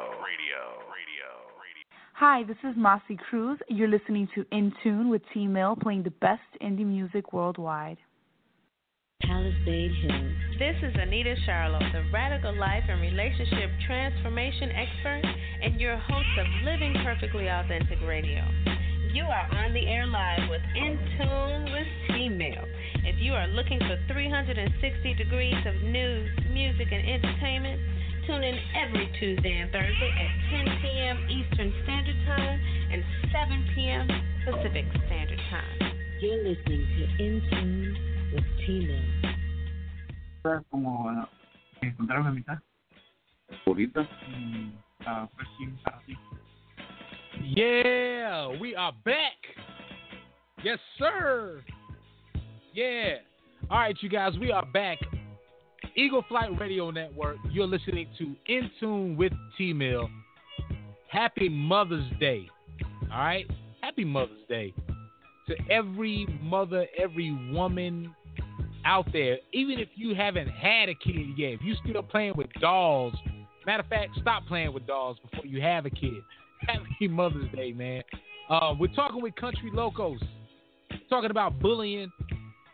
Hi, this is Mossy Cruz. You're listening to In Tune with T-Mill, playing the best indie music worldwide. Palisade Hills. This is Anita Charlo, the radical life and relationship transformation expert and your host of Living Perfectly Authentic Radio. You are on the air live with In Tune with T-Mill. If you are looking for three hundred sixty degrees of news, music, and entertainment, tune in every Tuesday and Thursday at ten p.m. Eastern Standard Time and seven p.m. Pacific Standard Time. You're listening to In Tune with T-Mill. Como encontrar una mitad. Ahorita. Uh, yeah, we are back. Yes, sir. Yeah. All right, you guys, we are back. Eagle Flight Radio Network. You're listening to In Tune with T-Mill. Happy Mother's Day. All right? Happy Mother's Day to every mother, every woman out there. Even if you haven't had a kid yet, if you still playing with dolls, matter of fact, stop playing with dolls before you have a kid. Happy Mother's Day, man. Uh, we're talking with Country Locos. Talking about bullying.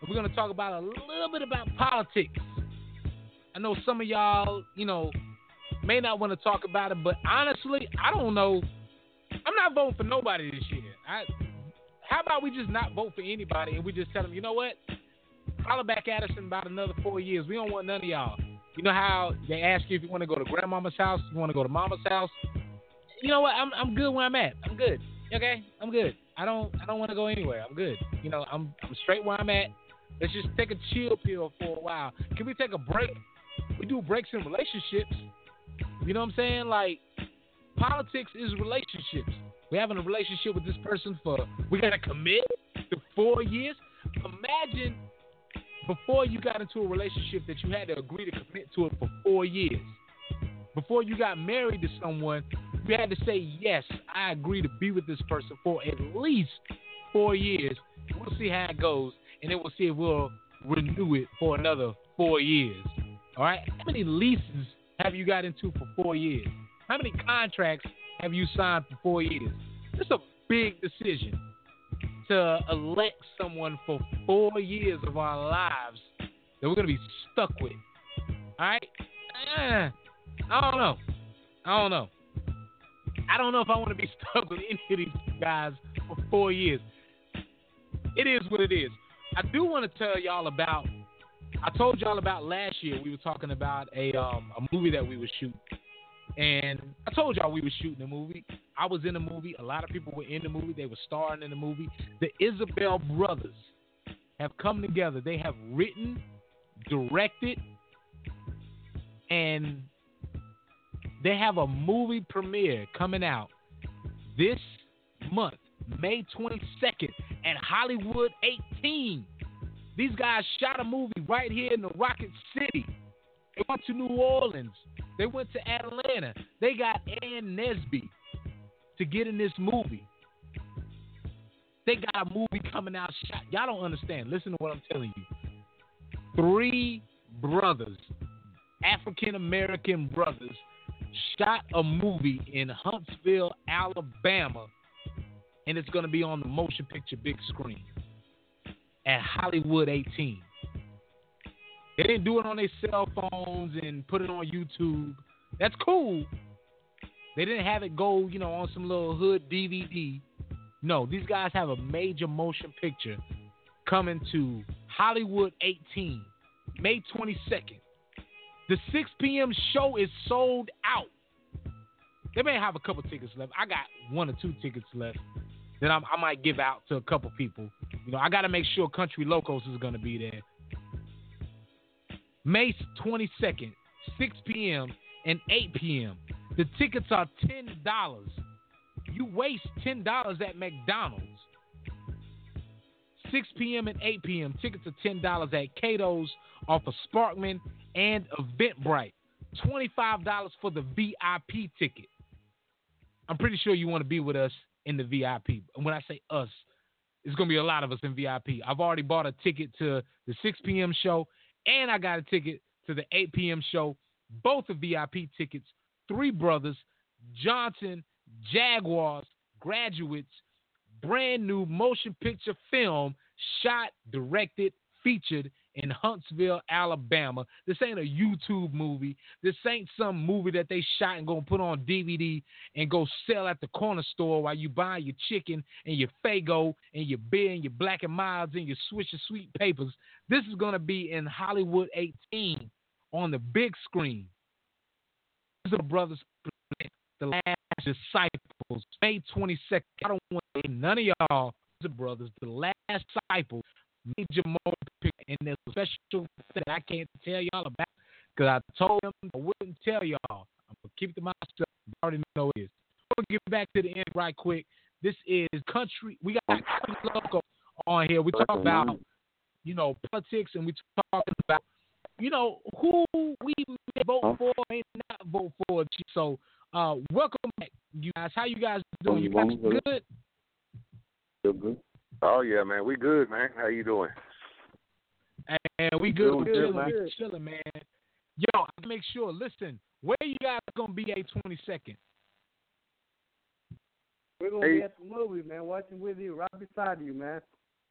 We're going to talk about a little bit about politics. I know some of y'all, you know, may not want to talk about it, but honestly, I don't know. I'm not voting for nobody this year. I, how about we just not vote for anybody and we just tell them, you know what? Holler back at us in about another four years. We don't want none of y'all. You know how they ask you if you want to go to grandmama's house, you want to go to mama's house. You know what? I'm I'm good where I'm at. I'm good. Okay, I'm good. I don't I don't want to go anywhere. I'm good. You know, I'm I'm straight where I'm at. Let's just take a chill pill for a while. Can we take a break? We do breaks in relationships. You know what I'm saying? Like, politics is relationships. We're having a relationship with this person for, we got to commit to four years. Imagine before you got into a relationship that you had to agree to commit to it for four years. Before you got married to someone, you had to say, yes, I agree to be with this person for at least four years. We'll see how it goes, and then we'll see if we'll renew it for another four years. All right? How many leases have you got into for four years? How many contracts have you signed for four years? It's a big decision to elect someone for four years of our lives that we're going to be stuck with. All right? Uh, I don't know. I don't know. I don't know if I want to be stuck with any of these guys for four years. It is what it is. I do want to tell y'all about, I told y'all about last year we were talking about a um, a movie that we were shooting. And I told y'all we were shooting a movie. I was in the movie. A lot of people were in the movie. They were starring in the movie. The Isabel brothers have come together. They have written, directed, and they have a movie premiere coming out this month, May twenty-second, at Hollywood eighteen. These guys shot a movie right here in the Rocket City. They went to New Orleans. They went to Atlanta. They got Ann Nesby to get in this movie. They got a movie coming out shot. Y'all don't understand. Listen to what I'm telling you. Three brothers, African-American brothers, shot a movie in Huntsville, Alabama, and it's going to be on the motion picture big screen at Hollywood eighteen. They didn't do it on their cell phones and put it on YouTube. That's cool. They didn't have it go, you know, on some little hood D V D. No, these guys have a major motion picture coming to Hollywood eighteen, May twenty-second. The six p.m. show is sold out. They may have a couple tickets left. I got one or two tickets left that I'm, I might give out to a couple people. You know, I got to make sure Country Locos is going to be there. May twenty-second, six p.m. and eight p.m. The tickets are ten dollars. You waste ten dollars at McDonald's. six p.m. and eight p.m. Tickets are ten dollars at Cato's off of Sparkman and Eventbrite. twenty-five dollars for the V I P ticket. I'm pretty sure you want to be with us in the V I P. And when I say us, it's going to be a lot of us in V I P. I've already bought a ticket to the six p.m. show, and I got a ticket to the eight p.m. show. Both are V I P tickets. Three brothers, Johnson, Jaguars, graduates, brand new motion picture film, shot, directed, featured in Huntsville, Alabama. This ain't a YouTube movie. This ain't some movie that they shot and gonna put on D V D and go sell at the corner store while you buy your chicken and your Faygo and your beer and your Black and Milds and your Swisher Sweet Papers. This is gonna be in Hollywood eighteen on the big screen. These are the brothers, the last disciples, May twenty-second. I don't want to hear none of y'all, the brothers, the last disciples. Major moment, and there's a special thing that I can't tell y'all about because I told them I wouldn't tell y'all. I'm gonna keep it to myself. You already know it is. I'm gonna get back to the end right quick. This is country. We got Country Loco on here. We talk about, you know, politics, and we talking about, you know, who we may vote for, may not vote for. So, uh, welcome back, you guys. How you guys doing? You guys good? Feel good. Oh yeah, man. We good, man. How you doing? And we good. We chilling, man. We chilling, man. Yo, I make sure. Listen, where you guys gonna be a twenty-second? We're gonna Hey. be at the movie, man. Watching with you, right beside you, man.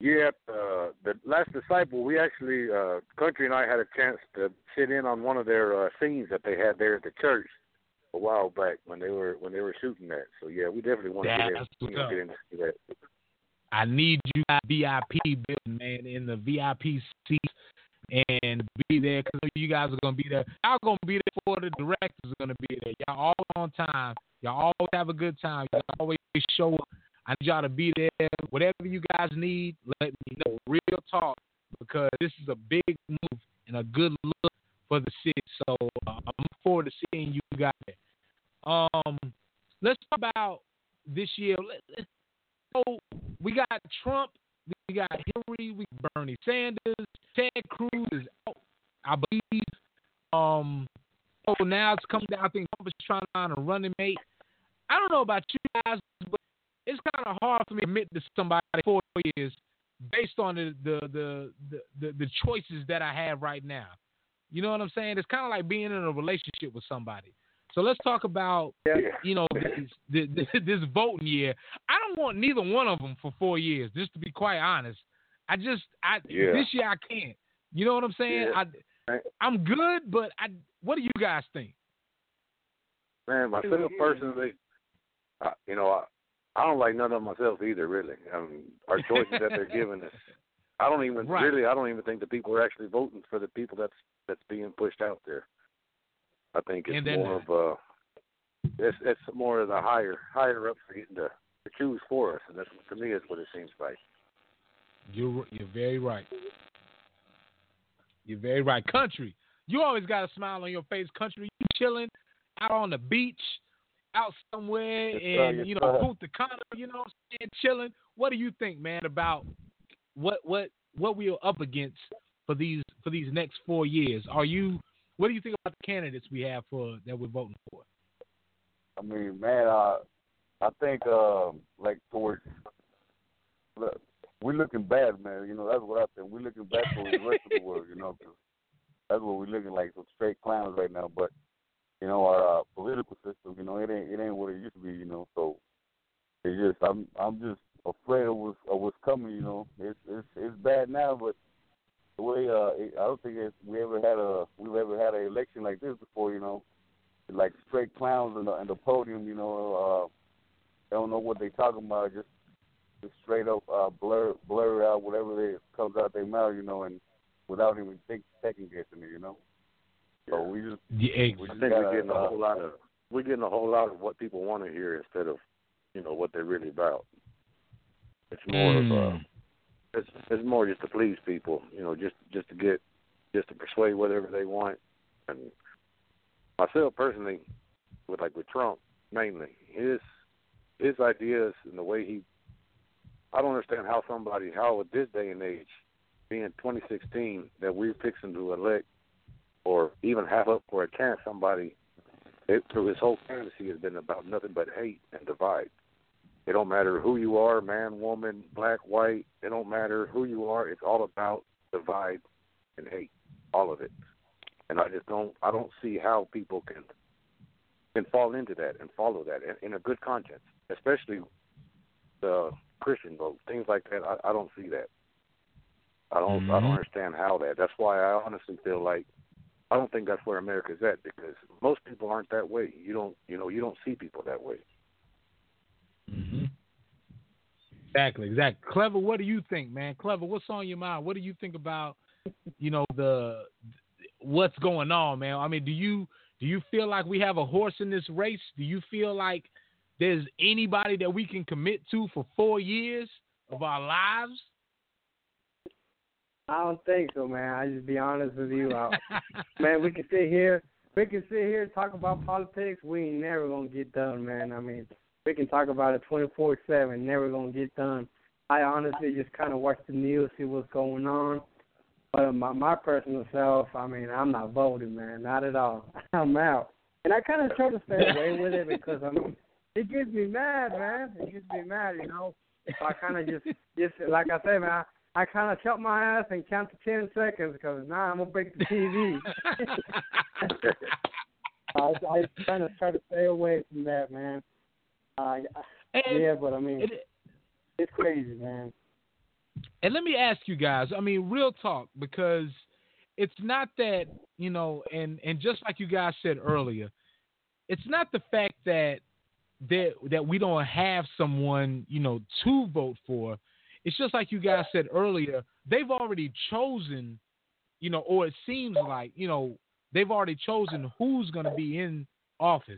Yeah, uh, the Last Disciple, we actually, uh, Country and I had a chance to sit in on one of their uh, scenes that they had there at the church a while back when they were when they were shooting that. So yeah, we definitely want to get in, you know, get in to see that. I need you at V I P building, man, in the V I P seats and be there because you guys are going to be there. Y'all going to be there before the directors are going to be there. Y'all all on time. Y'all always have a good time. Y'all always show up. I need y'all to be there. Whatever you guys need, let me know. Real talk, because this is a big move and a good look for the city. So uh, I'm looking forward to seeing you guys there. Um, let's talk about this year. So we got Trump, we got Hillary, we got Bernie Sanders, Ted Cruz is out, I believe. Um, so now it's coming down. I think Trump is trying to find a running mate. I don't know about you guys, but it's kind of hard for me to admit to somebody four years based on the the, the the the the choices that I have right now. You know what I'm saying? It's kind of like being in a relationship with somebody. So let's talk about, yeah. you know, this, this, this voting year. I don't want neither one of them for four years, just to be quite honest. I just, I yeah. this year I can't. You know what I'm saying? Yeah. I, I'm good, but I. What do you guys think? Man, myself personally, I, you know, I, I don't like none of them myself either, really. I mean, our choices that they're giving us, I don't even, right. really, I don't even think the people are actually voting for the people that's that's being pushed out there. I think it's then, more of a, it's, it's more of the higher higher ups are getting to, to choose for us, and that's, to me, is what it seems like. You're you're very right. You're very right. Country, you always got a smile on your face. Country, you chilling out on the beach, out somewhere yes, in yes, you know Punta Cana, you know what I'm saying, chilling. What do you think, man, about what what what we are up against for these for these next four years? Are you What do you think about the candidates we have for that we're voting for? I mean, man, uh, I think um, like towards look, we're looking bad, man. You know, that's what I think. We're looking bad for the rest of the world. You know, 'cause that's what we're looking like, some straight clowns right now. But you know, our uh, political system, you know, it ain't it ain't what it used to be. You know, so it's just I'm I'm just afraid of what's, of what's coming. You know, it's it's it's bad now, but the way uh, it, I don't think it's, we ever had a we've ever had an election like this before. You know, like straight clowns in the, in the podium. You know, uh, they don't know what they talking about. Just, just straight up uh, blur blur out whatever they comes out their mouth. You know, and without even think, second guessing it. You know. So we just yeah, we just think we're getting a whole lot of we're getting a whole lot of what people want to hear instead of you know what they're really about. It's more mm. of a It's, it's more just to please people, you know, just just to get, just to persuade whatever they want. And myself personally, with like with Trump mainly, his his ideas and the way he, I don't understand how somebody, how at this day and age, being twenty sixteen, that we're fixing to elect or even have up for a chance somebody, it, through his whole candidacy has been about nothing but hate and divide. It don't matter who you are, man, woman, black, white. It don't matter who you are. It's all about divide and hate, all of it. And I just don't. I don't see how people can can fall into that and follow that in, in a good conscience, especially the Christian vote, things like that. I, I don't see that. I don't. Mm-hmm. I don't understand how that. That's why I honestly feel like I don't think that's where America's at, because most people aren't that way. You don't. You know. You don't see people that way. Mm-hmm. Exactly, exactly. Clever, what do you think, man? Clever, what's on your mind? What do you think about, you know, the what's going on, man? I mean, do you do you feel like we have a horse in this race? Do you feel like there's anybody that we can commit to for four years of our lives? I don't think so, man. I just be honest with you. I, man, we can sit here, we can sit here and talk about politics. We ain't never gonna get done, man. I mean. We can talk about it twenty-four seven, never going to get done. I honestly just kind of watch the news, see what's going on. But my, my personal self, I mean, I'm not voting, man, not at all. I'm out. And I kind of try to stay away with it because, I mean, it gets me mad, man. It gets me mad, you know. So I kind of just, just, like I said, man, I, I kind of shut my ass and count to ten seconds because now I'm going to break the T V. I, I kind of try to stay away from that, man. Uh, yeah, but I mean, it, it's crazy, man. And let me ask you guys, I mean, real talk, because it's not that, you know, and, and just like you guys said earlier, it's not the fact that that that we don't have someone, you know, to vote for. It's just like you guys said earlier, they've already chosen, you know, or it seems like, you know, they've already chosen who's going to be in office,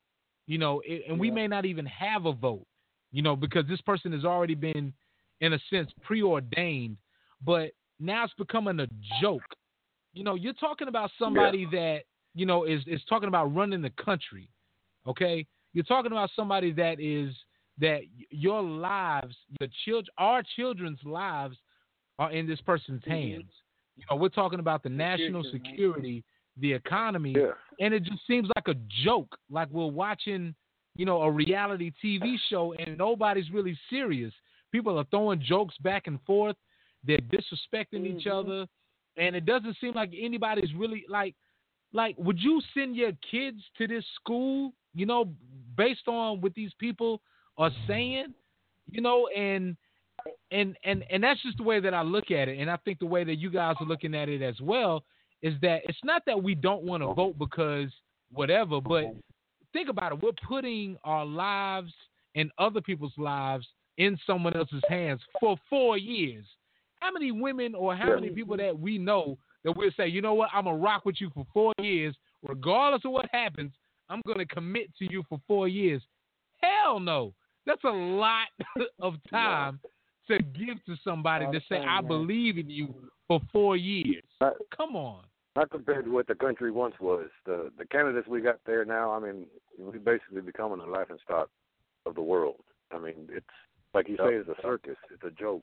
you know, it, and we may not even have a vote, you know, because this person has already been, in a sense, preordained, but now it's becoming a joke. You know, you're talking about somebody yeah. that, you know, is, is talking about running the country, okay? You're talking about somebody that is, that your lives, your children, our children's lives are in this person's hands. You know, we're talking about the national security, the economy, yeah. and it just seems like a joke, like we're watching, you know, a reality T V show and nobody's really serious. People are throwing jokes back and forth. They're disrespecting mm-hmm. each other, and it doesn't seem like anybody's really, like, like, would you send your kids to this school, you know, based on what these people are saying, you know, and and and and that's just the way that I look at it. And I think the way that you guys are looking at it as well is that it's not that we don't want to vote because whatever, but think about it. We're putting our lives and other people's lives in someone else's hands for four years. How many women or how many people that we know that we'll say, you know what, I'm going to rock with you for four years, regardless of what happens, I'm going to commit to you for four years. Hell no. That's a lot of time to give to somebody to say, I believe in you for four years. Not, Come on. Not compared to what the country once was. The the candidates we got there now, I mean, we basically becoming a laughingstock of the world. I mean, it's, like you say, it's a circus. It's a joke.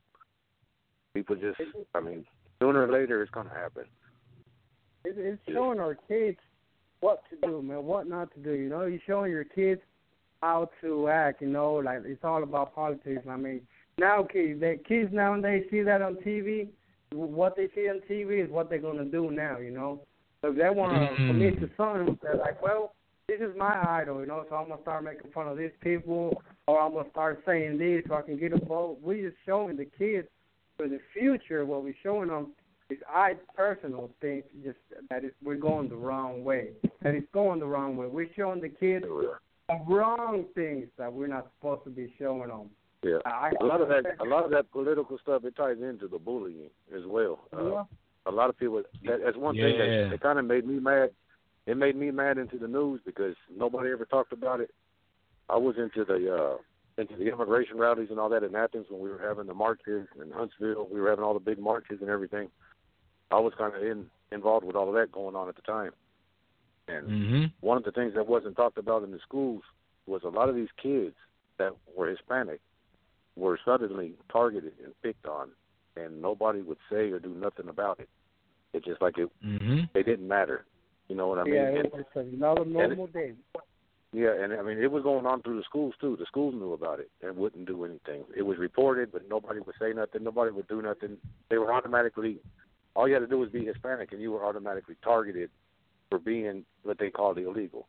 People just, I mean, sooner or later it's going to happen. It, it's showing our kids what to do, man, what not to do. You know, you're showing your kids how to act, you know, like it's all about politics. I mean, now kids, the kids nowadays see that on T V. What they see on T V is what they're going to do now, you know. So if they want to mm-hmm. commit to something, they're like, well, this is my idol, you know, so I'm going to start making fun of these people, or I'm going to start saying this so I can get a vote. We're just showing the kids for the future. What we're showing them is, I personally think just that it's, we're going the wrong way, that it's going the wrong way. We're showing the kids the wrong things that we're not supposed to be showing them. Yeah, I, a lot of that, a lot of that political stuff, it ties into the bullying as well. Uh, yeah. A lot of people, that, that's one yeah. thing that, that kind of made me mad. It made me mad into the news because nobody ever talked about it. I was into the uh, into the immigration rallies and all that in Athens when we were having the marches in Huntsville. We were having all the big marches and everything. I was kind of in, involved with all of that going on at the time. And mm-hmm. one of the things that wasn't talked about in the schools was a lot of these kids that were Hispanic were suddenly targeted and picked on, and nobody would say or do nothing about it. It's just like it, mm-hmm. they didn't matter. You know what I mean? Yeah, and, it was just another normal it, day. Yeah, and I mean, it was going on through the schools, too. The schools knew about it and wouldn't do anything. It was reported, but nobody would say nothing. Nobody would do nothing. They were automatically, all you had to do was be Hispanic, and you were automatically targeted for being what they called illegal.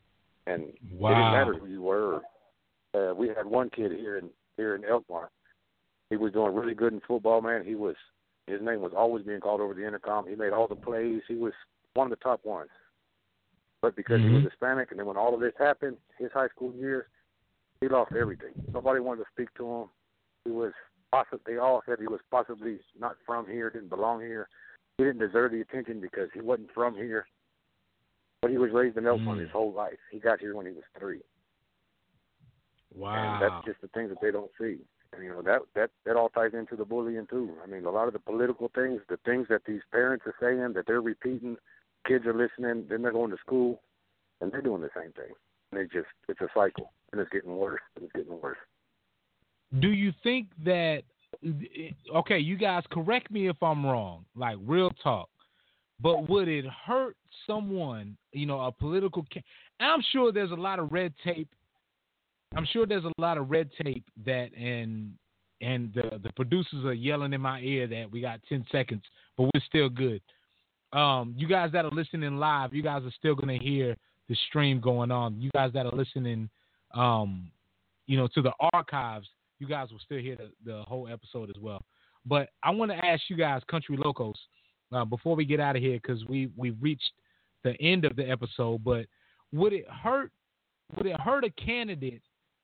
And wow. it didn't matter who you were. Uh, we had one kid here in here in Elkmont. He was doing really good in football, man. He was, his name was always being called over the intercom. He made all the plays. He was one of the top ones. But because mm-hmm. he was Hispanic, and then when all of this happened, his high school years, he lost everything. Nobody wanted to speak to him. He was possibly, they all said he was possibly not from here, didn't belong here. He didn't deserve the attention because he wasn't from here. But he was raised in Elkmont mm-hmm. his whole life. He got here when he was three. Wow. And that's just the things that they don't see. And, you know, that, that, that all ties into the bullying, too. I mean, a lot of the political things, the things that these parents are saying, that they're repeating, kids are listening, then they're going to school, and they're doing the same thing. And it just, it's a cycle, and it's getting worse, and it's getting worse. Do you think that, okay, you guys correct me if I'm wrong, like real talk, but would it hurt someone, you know, a political, I'm sure there's a lot of red tape I'm sure there's a lot of red tape that, and and the, the producers are yelling in my ear that we got ten seconds, but we're still good. Um, you guys that are listening live, you guys are still going to hear the stream going on. You guys that are listening, um, you know, to the archives, you guys will still hear the, the whole episode as well. But I want to ask you guys, Country Locos, uh, before we get out of here, because we we reached the end of the episode. But would it hurt? Would it hurt a candidate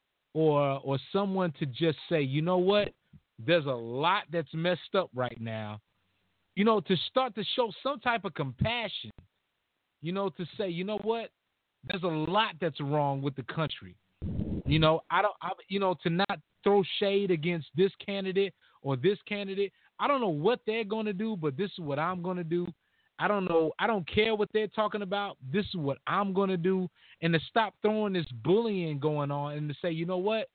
or or someone to just say, you know what? There's a lot that's messed up right now. You know, to start to show some type of compassion. You know, to say, you know what? There's a lot that's wrong with the country. You know, I don't. I, you know, to not throw shade against this candidate or this candidate. I don't know what they're going to do, but this is what I'm going to do. I don't know. I don't care what they're talking about. This is what I'm going to do. And to stop throwing this bullying going on and to say, you know what?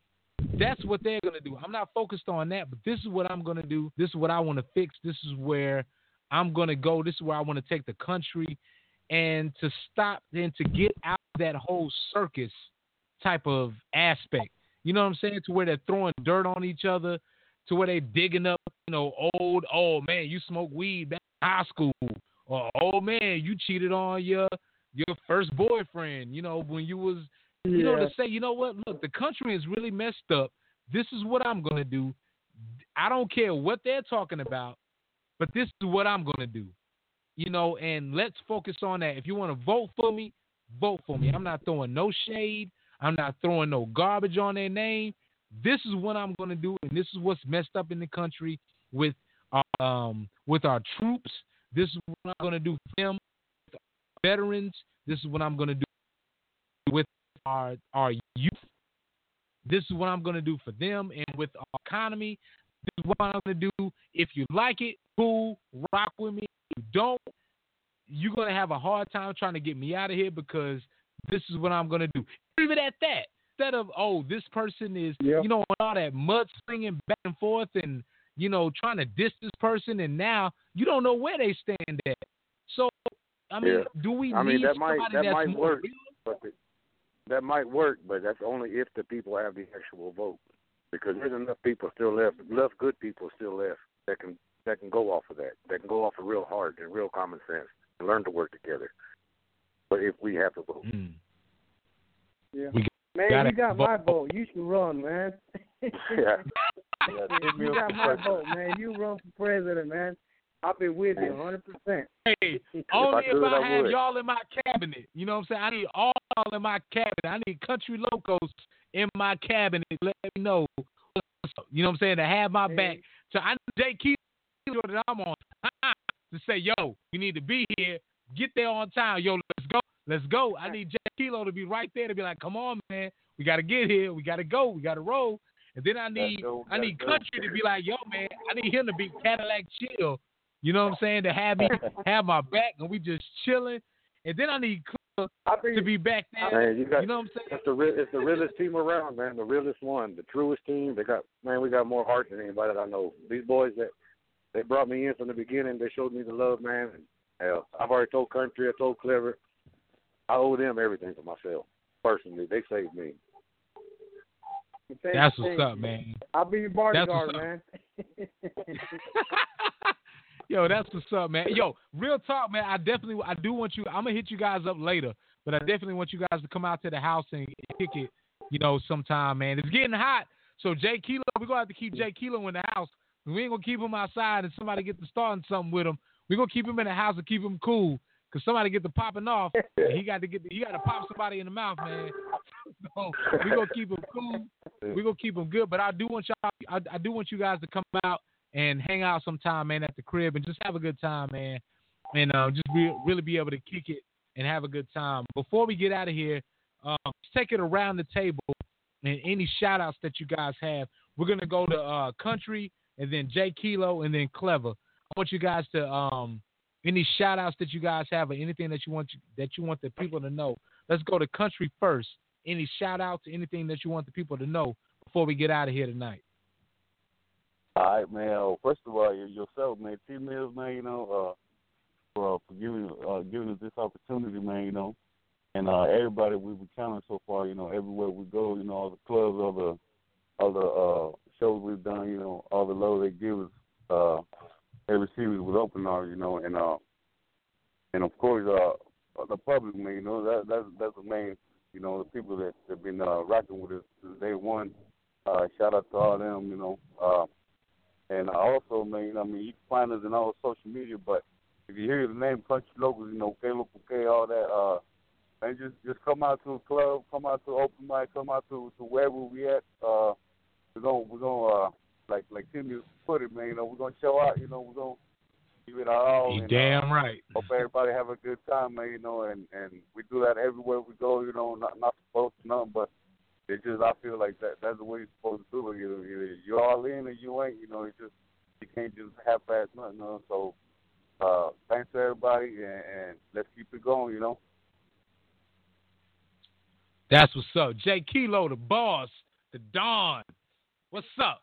That's what they're going to do. I'm not focused on that, but this is what I'm going to do. This is what I want to fix. This is where I'm going to go. This is where I want to take the country. And to stop and to get out of that whole circus type of aspect. You know what I'm saying? To where they're throwing dirt on each other, to where they're digging up, you know, old, oh, man, you smoked weed back in high school. Or, oh, man, you cheated on your your first boyfriend, you know, when you was, you know, to say, you know what, look, the country is really messed up. This is what I'm going to do. I don't care what they're talking about, but this is what I'm going to do. You know, and let's focus on that. If you want to vote for me, vote for me. I'm not throwing no shade. I'm not throwing no garbage on their name. This is what I'm going to do, and this is what's messed up in the country with our, um, with our troops. This is what I'm going to do for them, with our veterans. This is what I'm going to do with our our youth. This is what I'm going to do for them, and with our economy. This is what I'm going to do. If you like it, cool, rock with me. If you don't, you're going to have a hard time trying to get me out of here because this is what I'm going to do. Leave it at that. Instead of, oh, this person is, yep. you know, all that mudslinging back and forth and, you know, trying to diss this person, and now you don't know where they stand at. So, I mean, yeah. do we I need mean, that somebody might, that that's might more work, real? but the, that might work, but that's only if the people have the actual vote. Because there's enough people still left, enough good people still left that can that can go off of that. That can go off of real heart and real common sense and learn to work together. But if we have to vote. Mm. Yeah. We man, got you it. got my vote. You should run, man. yeah. You got my vote, man. You run for president, man. I'll be with you one hundred percent. Hey, only if I, if I, I have would. y'all in my cabinet. You know what I'm saying? I need all y'all in my cabinet. I need Country Locos in my cabinet. Let me know. You know what I'm saying? To have my back. So I need Jay Kilo that I'm on to say, yo, you need to be here. Get there on time. Yo, let's go. Let's go. I need Jay Kilo to be right there to be like, come on, man. We got to get here. We got to go. We got to roll. And then I need go, I need go. Country to be like, yo, man, I need him to be Cadillac Chill. You know what I'm saying? To have me have my back and we just chilling. And then I need Clipper to be back there. Man, you, got, you know what I'm saying? It's the, real, it's the realest team around, man. The realest one, the truest team. They got, man, we got more heart than anybody that I know. These boys that they brought me in from the beginning, they showed me the love, man. And, hell, I've already told Country, I told Clever, I owe them everything for myself. Personally, they saved me. That's what's up, man. I'll be your bodyguard, man. Yo, that's what's up, man. Yo, real talk, man. I definitely, I do want you. I'm gonna hit you guys up later, but I definitely want you guys to come out to the house and kick it. You know, sometime, man. It's getting hot, so Jay Kilo, we're gonna have to keep Jay Kilo in the house. We ain't gonna keep him outside and somebody get to starting something with him. We're gonna keep him in the house and keep him cool. Cause somebody get to popping off, and he got to get, the, he got to pop somebody in the mouth, man. So we gonna keep him cool. We gonna keep him good. But I do want y'all, I, I do want you guys to come out and hang out sometime, man, at the crib and just have a good time, man, and uh, just be, really be able to kick it and have a good time. Before we get out of here, um, let's take it around the table and any shout outs that you guys have. We're gonna go to uh, Country and then Jay Kilo and then Clever. I want you guys to um. Any shout outs that you guys have or anything that you want you, that you want the people to know. Let's go to Country first. Any shout outs, anything that you want the people to know before we get out of here tonight. All right, man. Uh, first of all, yourself, man, T Mills, man, you know, uh, for, uh, for giving uh, giving us this opportunity, man, you know, and uh, everybody we've encountered so far, you know, everywhere we go, you know, all the clubs, all the all the uh, shows we've done, you know, all the love they give us. Uh, Every series with open arms, you know, and uh, and of course, uh, the public, man, you know, that that's that's the main, you know, the people that have been uh, rocking with us since day one. Uh, shout out to all them, you know. Uh, And also, man, I mean, you can find us in all social media, but if you hear the name Country Locals, you know, K Local K, all that, uh, man, just just come out to a club, come out to open mic, come out to, to wherever we at. Uh, we're gonna we're gonna uh, like like Timmy put it, man. You know, we're gonna show out. You know, we're gonna give it our all. You and, damn uh, right. Hope everybody have a good time, man. You know, and, and we do that everywhere we go. You know, not not supposed to nothing, but it's just I feel like that that's the way you're supposed to do it. Either, either you're all in or you ain't. You know, it's just you can't just half-ass nothing. You know? So uh, thanks to everybody, and, and let's keep it going. You know. That's what's up. Jay Kilo, the boss, the Don. What's up?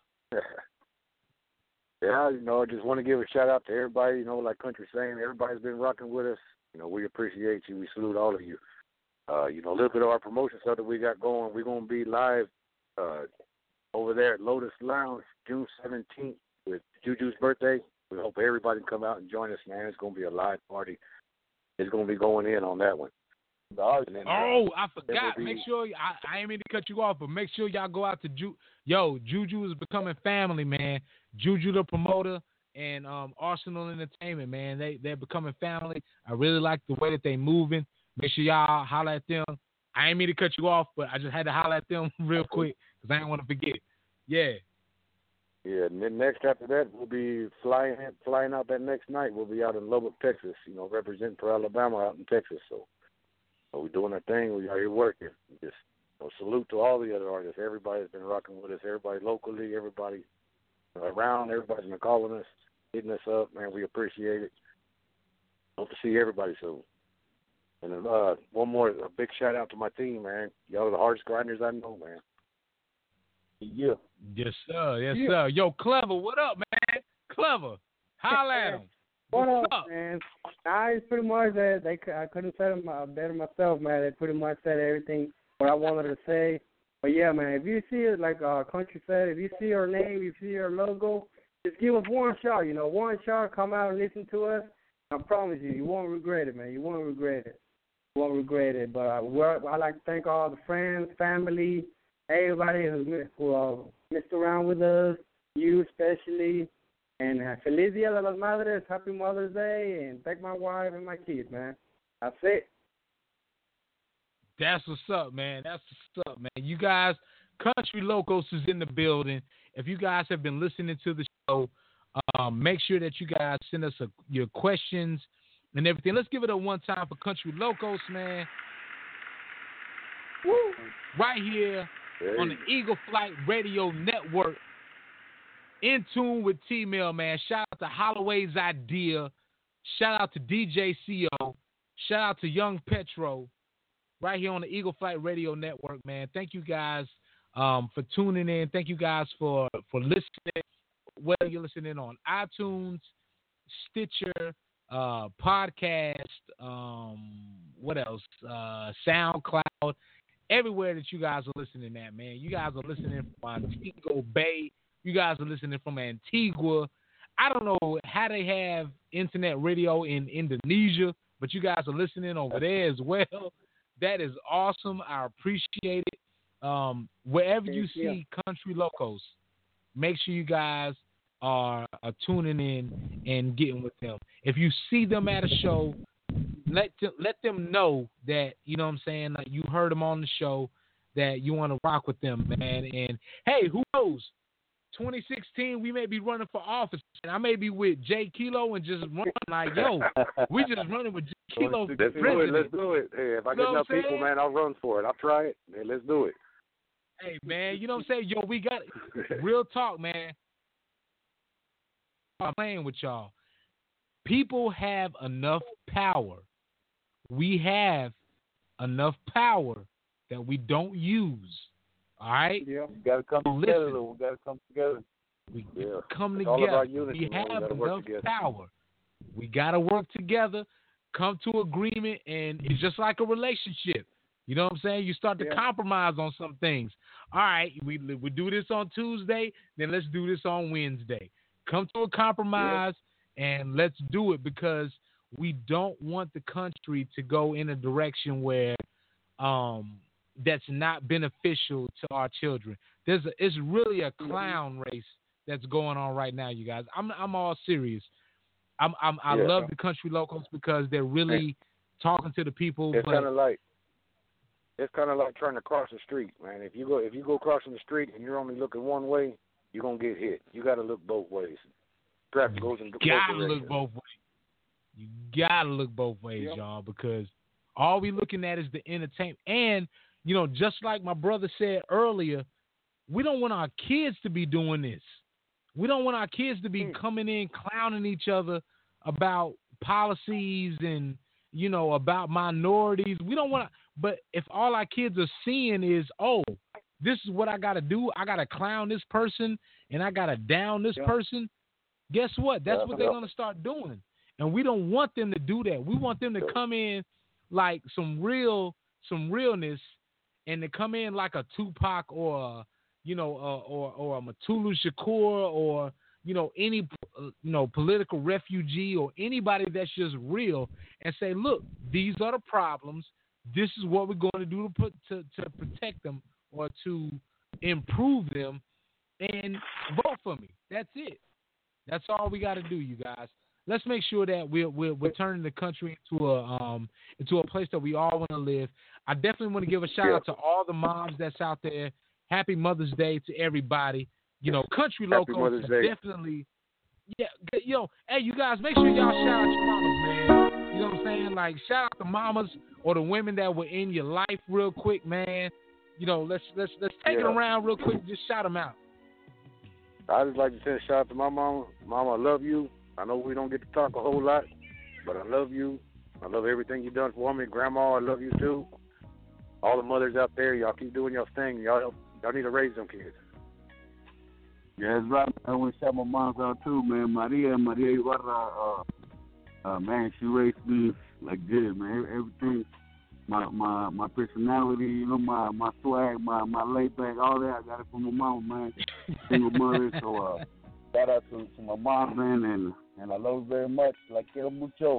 Yeah, you know, I just want to give a shout out to everybody. You know, like Country saying, everybody's been rocking with us. You know, we appreciate you. We salute all of you. Uh, you know, a little bit of our promotion stuff that we got going. We're going to be live uh, over there at Lotus Lounge June seventeenth with Juju's birthday. We hope everybody can come out and join us, man. It's going to be a live party. It's going to be going in on that one. Then, oh, uh, I forgot. Be... Make sure, I, I ain't mean to cut you off, but make sure y'all go out to Ju. Yo, Juju is becoming family, man. Juju the promoter and um, Arsenal Entertainment, man. They, they're becoming family. I really like the way that they moving. Make sure y'all holler at them. I ain't mean to cut you off, but I just had to holler at them real quick because I didn't want to forget. Yeah. Yeah, and then next after that, we'll be flying flying out that next night. We'll be out in Lubbock, Texas, you know, representing for Alabama out in Texas. So, so we're doing our thing. We are here working. Just you know, salute to all the other artists. Everybody's been rocking with us. Everybody locally, everybody around, everybody's been calling us, hitting us up. Man, we appreciate it. Hope to see everybody soon. And then, uh, one more, a big shout out to my team, man. Y'all are the hardest grinders I know, man. Yeah. Yes, sir. Yes, yeah. sir. Yo, Clever, what up, man? Clever. Holla at him. What What's up, up, man? Nah, it's pretty much that they. I couldn't say it better myself, man. They pretty much said everything what I wanted to say. But yeah, man, if you see it, like uh, Country said, if you see our name, if you see our logo, just give us one shot. You know, one shot. Come out and listen to us. I promise you, you won't regret it, man. You won't regret it. You won't regret it. But uh, we're, I like to thank all the friends, family, everybody who who uh, messed around with us, you especially. And uh, Feliz Dia de las Madres, Happy Mother's Day, and thank my wife and my kids, man. That's it. That's what's up, man. That's what's up, man. You guys, Country Locos is in the building. If you guys have been listening to the show, um, make sure that you guys send us a, your questions and everything. Let's give it a one time for Country Locos, man. Woo. Right here hey. on the Eagle Flight Radio Network. In tune with T-Mail, man. Shout out to Holloway's Idea. Shout out to D J C O. Shout out to Young Petro. Right here on the Eagle Flight Radio Network, man. Thank you guys um, for tuning in. Thank you guys for, for listening. Whether you're listening on iTunes, Stitcher, uh, podcast, um, what else? Uh, SoundCloud, everywhere that you guys are listening at, man. You guys are listening from Montego Bay. You guys are listening from Antigua. I don't know how they have internet radio in Indonesia, but you guys are listening over there as well. That is awesome. I appreciate it. Um, wherever you see Country Locos, make sure you guys are, are tuning in and getting with them. If you see them at a show, let them, let them know that, you know what I'm saying, like you heard them on the show, that you want to rock with them, man. And, hey, who knows? twenty sixteen, we may be running for office, and I may be with Jay Kilo and just running like, yo, we just running with Jay Kilo. Let's do it. Let's do it. Hey, if I get enough people, man, I'll run for it. I'll try it. Hey, let's do it. Hey, man, you know what I'm saying? Yo, we got real talk, man. I'm playing with y'all. People have enough power. We have enough power that we don't use. All right? Yeah, we got to come Listen, together, though. We got to come together. We yeah. come it's together. Unity, we have we enough power. We got to work together, come to agreement, and it's just like a relationship. You know what I'm saying? You start to yeah. compromise on some things. All right, we we do this on Tuesday, then let's do this on Wednesday. Come to a compromise, yeah. and let's do it, because we don't want the country to go in a direction where um, that's not beneficial to our children. There's a, it's really a clown race that's going on right now, you guys. I'm I'm all serious. I'm, I'm I Yeah. love the country locals because they're really talking to the people. It's but kind of like it's kind of like trying to cross the street, man. If you go if you go crossing the street and you're only looking one way, you're gonna get hit. You got to look both ways. Traffic goes in both gotta directions. look both ways. You gotta look both ways, Yep. y'all, because all we looking at is the entertainment. And you know, just like my brother said earlier, we don't want our kids to be doing this. We don't want our kids to be coming in clowning each other about policies and, you know, about minorities. We don't want to, but if all our kids are seeing is, oh, this is what I got to do. I got to clown this person and I got to down this Yeah. person. Guess what? That's Yeah. what they're going to start doing. And we don't want them to do that. We want them to come in like some real, some realness, and to come in like a Tupac or a, you know, uh, or or a Mutulu Shakur, or you know, any uh, you know political refugee, or anybody that's just real, and say, look, these are the problems. This is what we're going to do to put to, to protect them or to improve them, and vote for me. That's it. That's all we got to do, you guys. Let's make sure that we're, we're we're turning the country into a um into a place that we all want to live. I definitely want to give a shout out to all the moms that's out there. Happy Mother's Day to everybody. You know, country Happy locals Mother's Day. definitely. Yeah, yo, hey, you guys, make sure y'all shout out your mamas, man. You know what I'm saying? Like, shout out the mamas or the women that were in your life, real quick, man. You know, let's let's let's take it Yeah. around real quick. Just shout them out. I just like to say shout out to my mama. Mama, I love you. I know we don't get to talk a whole lot, but I love you. I love everything you've done for me. Grandma, I love you too. All the mothers out there, y'all keep doing your thing. Y'all y'all need to raise them kids. Yeah, that's right. I want to shout my moms out too, man. Maria, Maria Ibarra, uh, uh, man, she raised me like good, man. Everything, my my my personality, you know, my my swag, my my laid back, all that, I got it from my mom, man. Single mother, so uh, shout out to, to my mom, man, and and I love her very much. Like quiero mucho.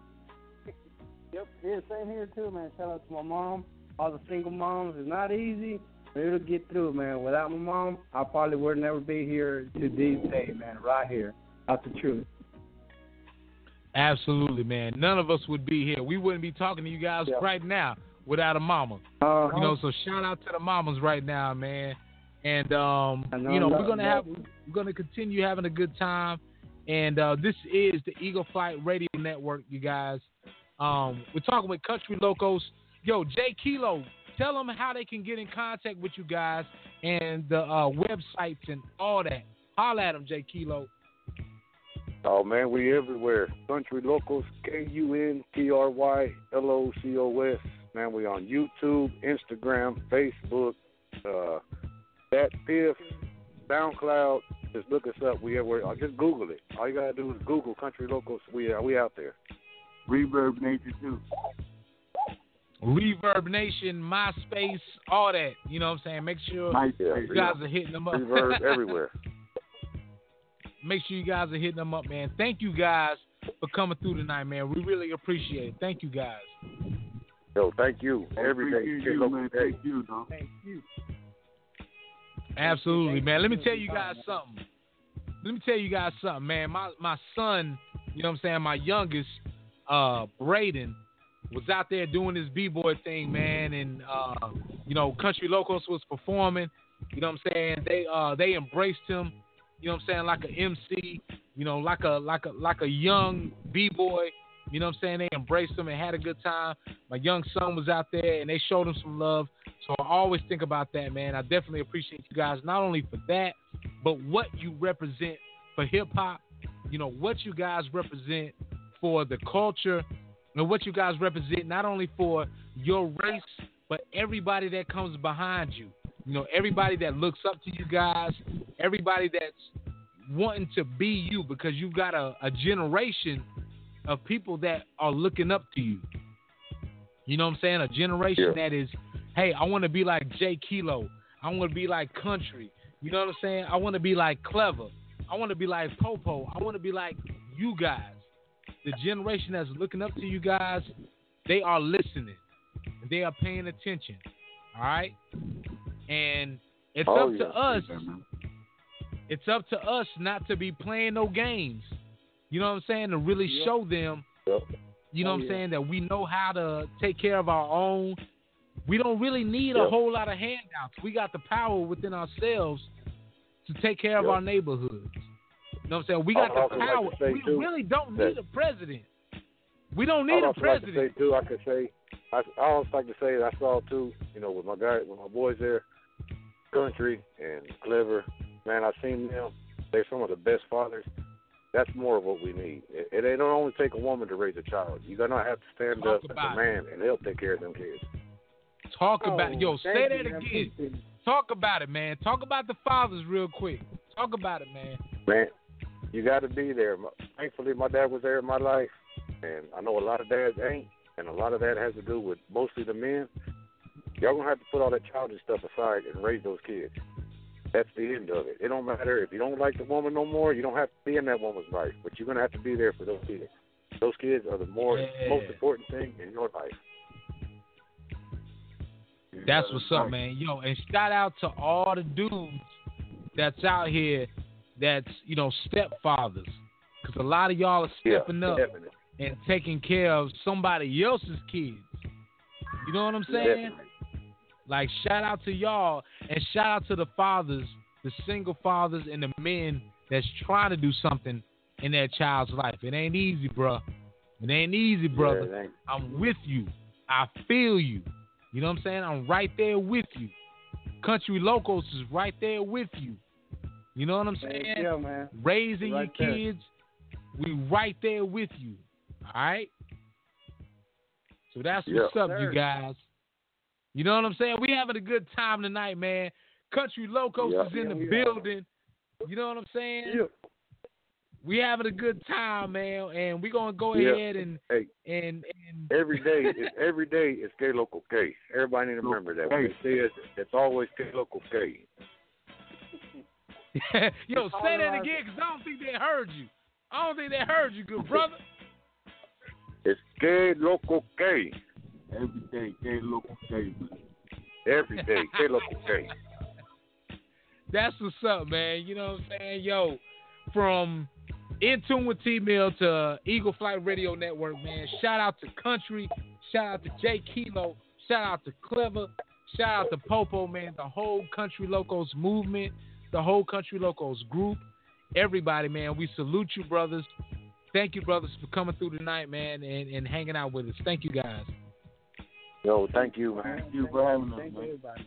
Yep, yeah, same here too, man. Shout out to my mom. All the single moms. It's not easy, but it'll get through, man. Without my mom, I probably would never be here to this day, man. Right here, that's the truth. Absolutely, man. None of us would be here. We wouldn't be talking to you guys Yeah. right now without a mama. Uh-huh. You know, so shout out to the mamas right now, man. And um, know, you know, I we're love gonna that. have we're gonna continue having a good time. And uh, this is the Eagle Flight Radio Network, you guys. Um, we're talking with Country Locos. Yo, Jay Kilo, tell them how they can get in contact with you guys and the uh, websites and all that. Holla at them, Jay Kilo. Oh man, we everywhere. Country Locals, K U N T R Y L O C O S. Man, we on YouTube, Instagram, Facebook, uh, that Piff, SoundCloud. Just look us up. We everywhere. Or just Google it. All you gotta do is Google Country Locals. We are we out there. Reverb Nation too. Reverb Nation, MySpace, all that. You know what I'm saying? Make sure MySpace, you guys are hitting them up. Reverb everywhere. Make sure you guys are hitting them up, man. Thank you guys for coming through tonight, man. We really appreciate it. Thank you guys. Yo, thank you. Every day. Appreciate Kid you, Local man. Day. Thank you, dog. Thank you. Absolutely, man. Let me tell you guys something. Let me tell you guys something, man. My my son, you know what I'm saying, my youngest, uh, Braden, was out there doing this B-boy thing, man, and uh, you know, Country Locos was performing. You know what I'm saying? They uh they embraced him, you know what I'm saying, like an M C, you know, like a like a like a young B-boy. You know what I'm saying? They embraced him and had a good time. My young son was out there and they showed him some love. So I always think about that, man. I definitely appreciate you guys, not only for that, but what you represent for hip-hop, you know, what you guys represent for the culture, and what you guys represent not only for your race, but everybody that comes behind you. You know, everybody that looks up to you guys, everybody that's wanting to be you, because you've got a, a generation of people that are looking up to you. You know what I'm saying? A generation Yeah. that is, hey, I want to be like Jay Kilo. I want to be like Country. You know what I'm saying? I want to be like Clever. I want to be like Popo. I want to be like you guys. The generation that's looking up to you guys, they are listening. They are paying attention. All right? And it's Oh, up yeah. to us. it's up to us not to be playing no games. You know what I'm saying? To really yep. show them, yep. you know oh, what I'm yeah. saying, that we know how to take care of our own. We don't really need yep. a whole lot of handouts. We got the power within ourselves to take care of yep. our neighborhoods. You know what I'm saying? We got I'd the power. Like we too, really don't need a president. We don't need I'd a president. Like to say too, I could say, I, I also like to say that I saw too, you know, with my guy, with my boys there, Country and Clever, man, I've seen them. They're some of the best fathers. That's more of what we need. It, it, it don't only take a woman to raise a child. You're going to have to stand Talk up as a man, and they'll take care of them kids. Talk oh, about it. Yo, say that you, again. Talk about it, man. Talk about the fathers real quick. Talk about it, man. Man, you got to be there. Thankfully, my dad was there in my life, and I know a lot of dads ain't, and a lot of that has to do with mostly the men. Y'all going to have to put all that childish stuff aside and raise those kids. That's the end of it. It don't matter if you don't like the woman no more. You don't have to be in that woman's life, but you're gonna have to be there for those kids. Those kids are the more yeah. most important thing in your life. That's what's up, man. Yo, and shout out to all the dudes that's out here that's, you know, stepfathers, because a lot of y'all are stepping yeah, up definitely. and taking care of somebody else's kids. You know what I'm saying? Definitely. Like, shout out to y'all, and shout out to the fathers, the single fathers, and the men that's trying to do something in their child's life. It ain't easy, bro. It ain't easy, brother. Yeah, ain't. I'm with you. I feel you. You know what I'm saying? I'm right there with you. Country Locos is right there with you. You know what I'm saying? Yeah, man. Raising right your there. kids, we right there with you. All right? So that's what's yeah. up, Sir. you guys. You know what I'm saying? We having a good time tonight, man. Country Locos yeah. is in yeah, the yeah. building. You know what I'm saying? Yeah. We having a good time, man, and we're gonna go yeah. ahead and hey, and and every day is every day is K Local K. Everybody need to remember that. When they say it, it's always K Local K. Yo, say that again, because I don't think they heard you. I don't think they heard you, good brother. It's K Local K. Every day, K Local K. Every day, K Local K. That's what's up, man. You know what I'm saying? Yo, from In Tune with T-Mill to Eagle Flight Radio Network, man. Shout out to Country. Shout out to Jay Kilo. Shout out to Clever. Shout out to Popo, man. The whole Country Locos movement. The whole Country Locos group. Everybody, man. We salute you, brothers. Thank you, brothers, for coming through tonight, man, and, and hanging out with us. Thank you, guys. Yo, thank you, man. Thank you for having us, Thank man. everybody.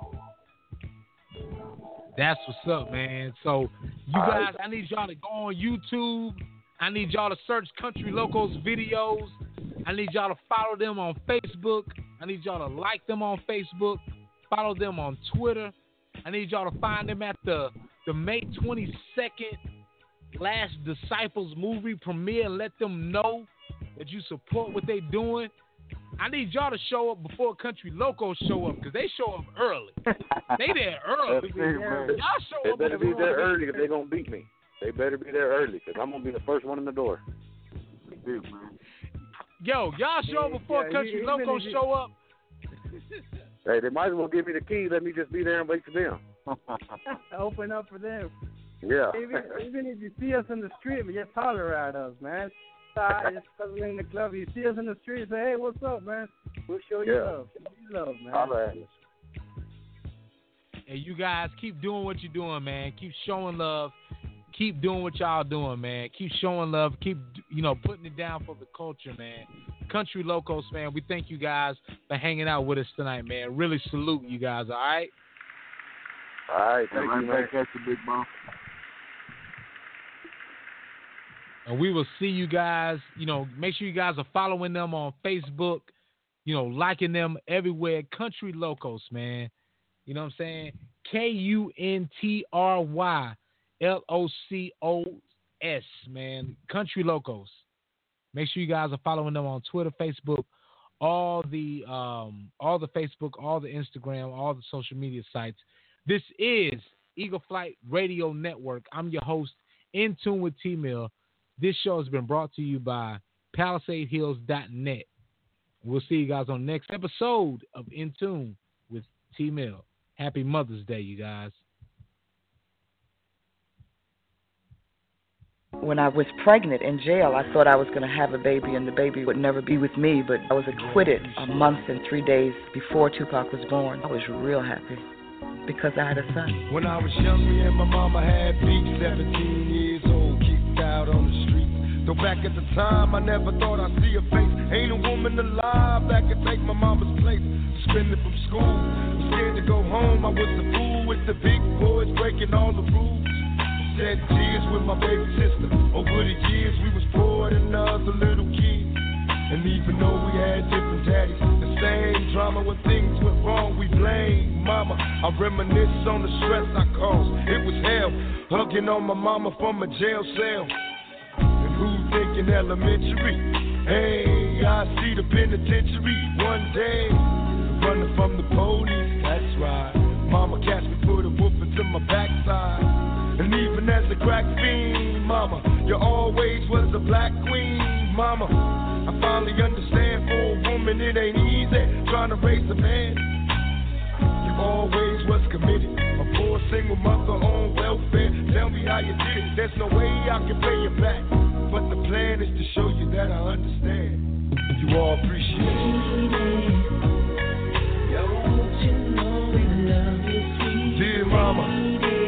That's what's up, man. So, you guys, I need y'all to go on YouTube. I need y'all to search Country Locos videos. I need y'all to follow them on Facebook. I need y'all to like them on Facebook. Follow them on Twitter. I need y'all to find them at the, the May twenty-second Last Disciples movie premiere and let them know that you support what they're doing. I need y'all to show up before Country Locos show up, because they show up early. They there early. That's it, man. Y'all show They up better be there early. early if they're going to beat me. They better be there early, because I'm going to be the first one in the door. That's it, man. Yo, y'all show up before Yeah, Country even Locos if you- show up. Hey, they might as well give me the key. Let me just be there and wait for them. Open up for them. Yeah. Even, even if you see us in the street, just holler at us, man. Uh, just because we're in the club, you see us in the street, say, hey, what's up, man? We'll show you Yeah. love. Show you love, man. Holler at us. And you guys keep doing what you're doing, man. Keep showing love. Keep doing what y'all doing, man. Keep showing love. Keep, you know, putting it down for the culture, man. Country Locos, man, we thank you guys for hanging out with us tonight, man. Really salute you guys, all right? All right, thank Right you, man. back at you, big mom. And we will see you guys, you know, make sure you guys are following them on Facebook, you know, liking them everywhere. Country Locos, man. You know what I'm saying? K U N T R Y L O C O S, man. Country Locos. Make sure you guys are following them on Twitter, Facebook, all the um, all the Facebook, all the Instagram, all the social media sites. This is Eagle Flight Radio Network. I'm your host, In Tune with T-Mill. This show has been brought to you by Palisade Hills dot net. We'll see you guys on the next episode of In Tune with T-Mill. Happy Mother's Day, you guys. when I was pregnant in jail, I thought I was going to have a baby and the baby would never be with me, but I was acquitted a month and three days before Tupac was born. I was real happy because I had a son. When I was young, me and my mama had beef, seventeen years old, kicked out on the street. Though back at the time, I never thought I'd see her face. Ain't a woman alive that could take my mama's place. Suspended from school, I'm scared to go home. I was the fool with the big boys breaking all the rules. Shed tears with my baby sister. Over the years, we was poor than other little kids. And even though we had different daddies, the same drama when things went wrong, we blame mama. I reminisce on the stress I caused. It was hell, hugging on my mama from a jail cell. And who thinking elementary? Hey, I see the penitentiary one day. Running from the police, that's right. Mama catch me, put a whoop into my backside. And even as a crack fiend, mama, you always was a black queen, mama. I finally understand for a woman it ain't easy trying to raise a man. You always was committed, a poor single mother on welfare. Tell me how you did it, there's no way I can pay you back. But the plan is to show you that I understand. You all appreciate it. Dear mama,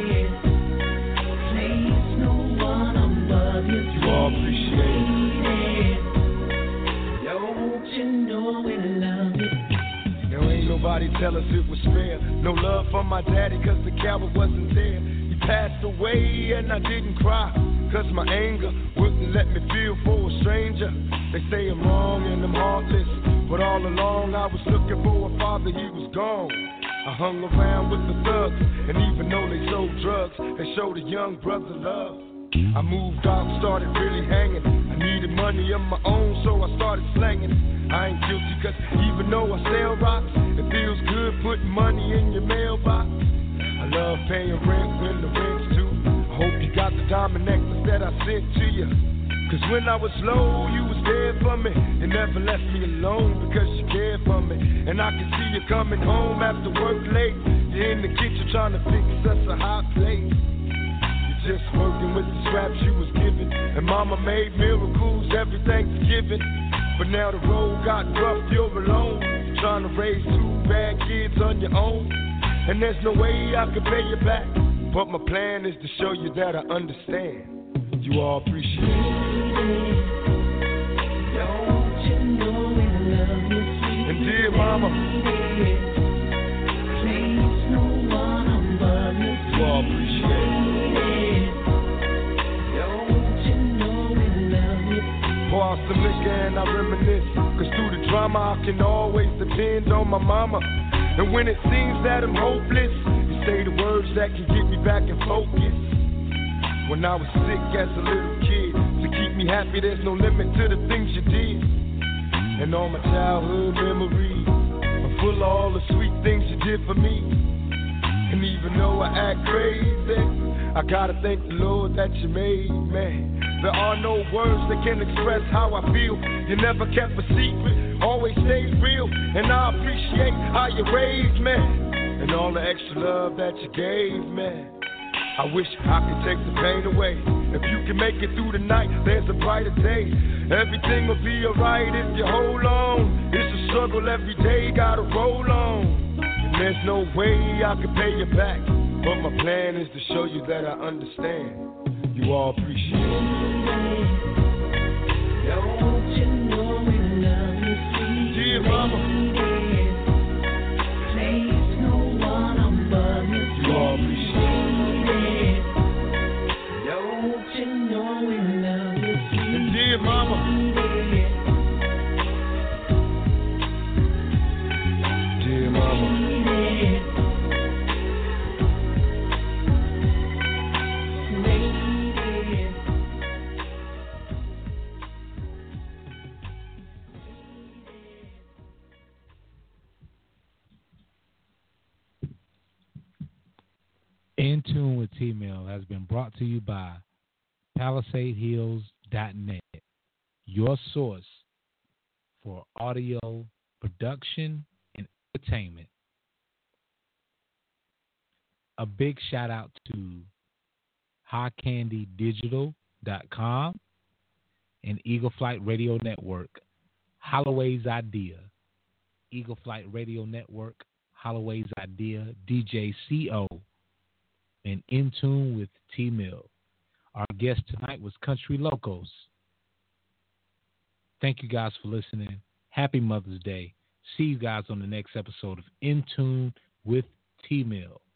you all appreciate it. Don't you know we love it? There ain't nobody tell us it was fair. No love from my daddy cause the coward wasn't there. He passed away and I didn't cry cause my anger wouldn't let me feel for a stranger. They say I'm wrong and I'm heartless, but all along I was looking for a father, he was gone. I hung around with the thugs, and even though they sold drugs, they showed a young brother love. I moved out, started really hanging. I needed money of my own, so I started slanging. I ain't guilty, cause even though I sell rocks, it feels good putting money in your mailbox. I love paying rent when the rent's due. I hope you got the diamond necklace that I sent to you. Cause when I was low, you was there for me. You never left me alone because you cared for me. And I can see you coming home after work late. You're in the kitchen trying to fix us a hot plate. You're just working with the scraps you was given. And mama made miracles every Thanksgiving. But now the road got rough, you're alone. You're trying to raise two bad kids on your own. And there's no way I can pay you back. But my plan is to show you that I understand. You all appreciate it. Don't you know we love you, sweet and dear mama, please no one above you, you all appreciate it. Don't you know we love you. Pour out some liquor and I reminisce, cause through the drama I can always depend on my mama. And when it seems that I'm hopeless, you say the words that can get me back in focus. When I was sick as a little kid, to keep me happy, there's no limit to the things you did. And all my childhood memories are full of all the sweet things you did for me. And even though I act crazy, I gotta thank the Lord that you made me. There are no words that can express how I feel. You never kept a secret, always stayed real. And I appreciate how you raised me, and all the extra love that you gave me. I wish I could take the pain away. If you can make it through the night, there's a brighter day. Everything will be alright if you hold on. It's a struggle every day, gotta roll on. And there's no way I can pay you back, but my plan is to show you that I understand. You all appreciate it. Don't you know we love you, sweet dear mama. Please no one above you. You all appreciate it. Dear mama, dear mama, In Tune with T-Mail has been brought to you by Palisade Hills dot net, your source for audio production and entertainment. A big shout out to High Candy Digital dot com and Eagle Flight Radio Network, Holloway's Idea. Eagle Flight Radio Network, Holloway's Idea, D J C O, and In Tune with T-Mill. Our guest tonight was Country Locos. Thank you guys for listening. Happy Mother's Day. See you guys on the next episode of In Tune with T-Mill.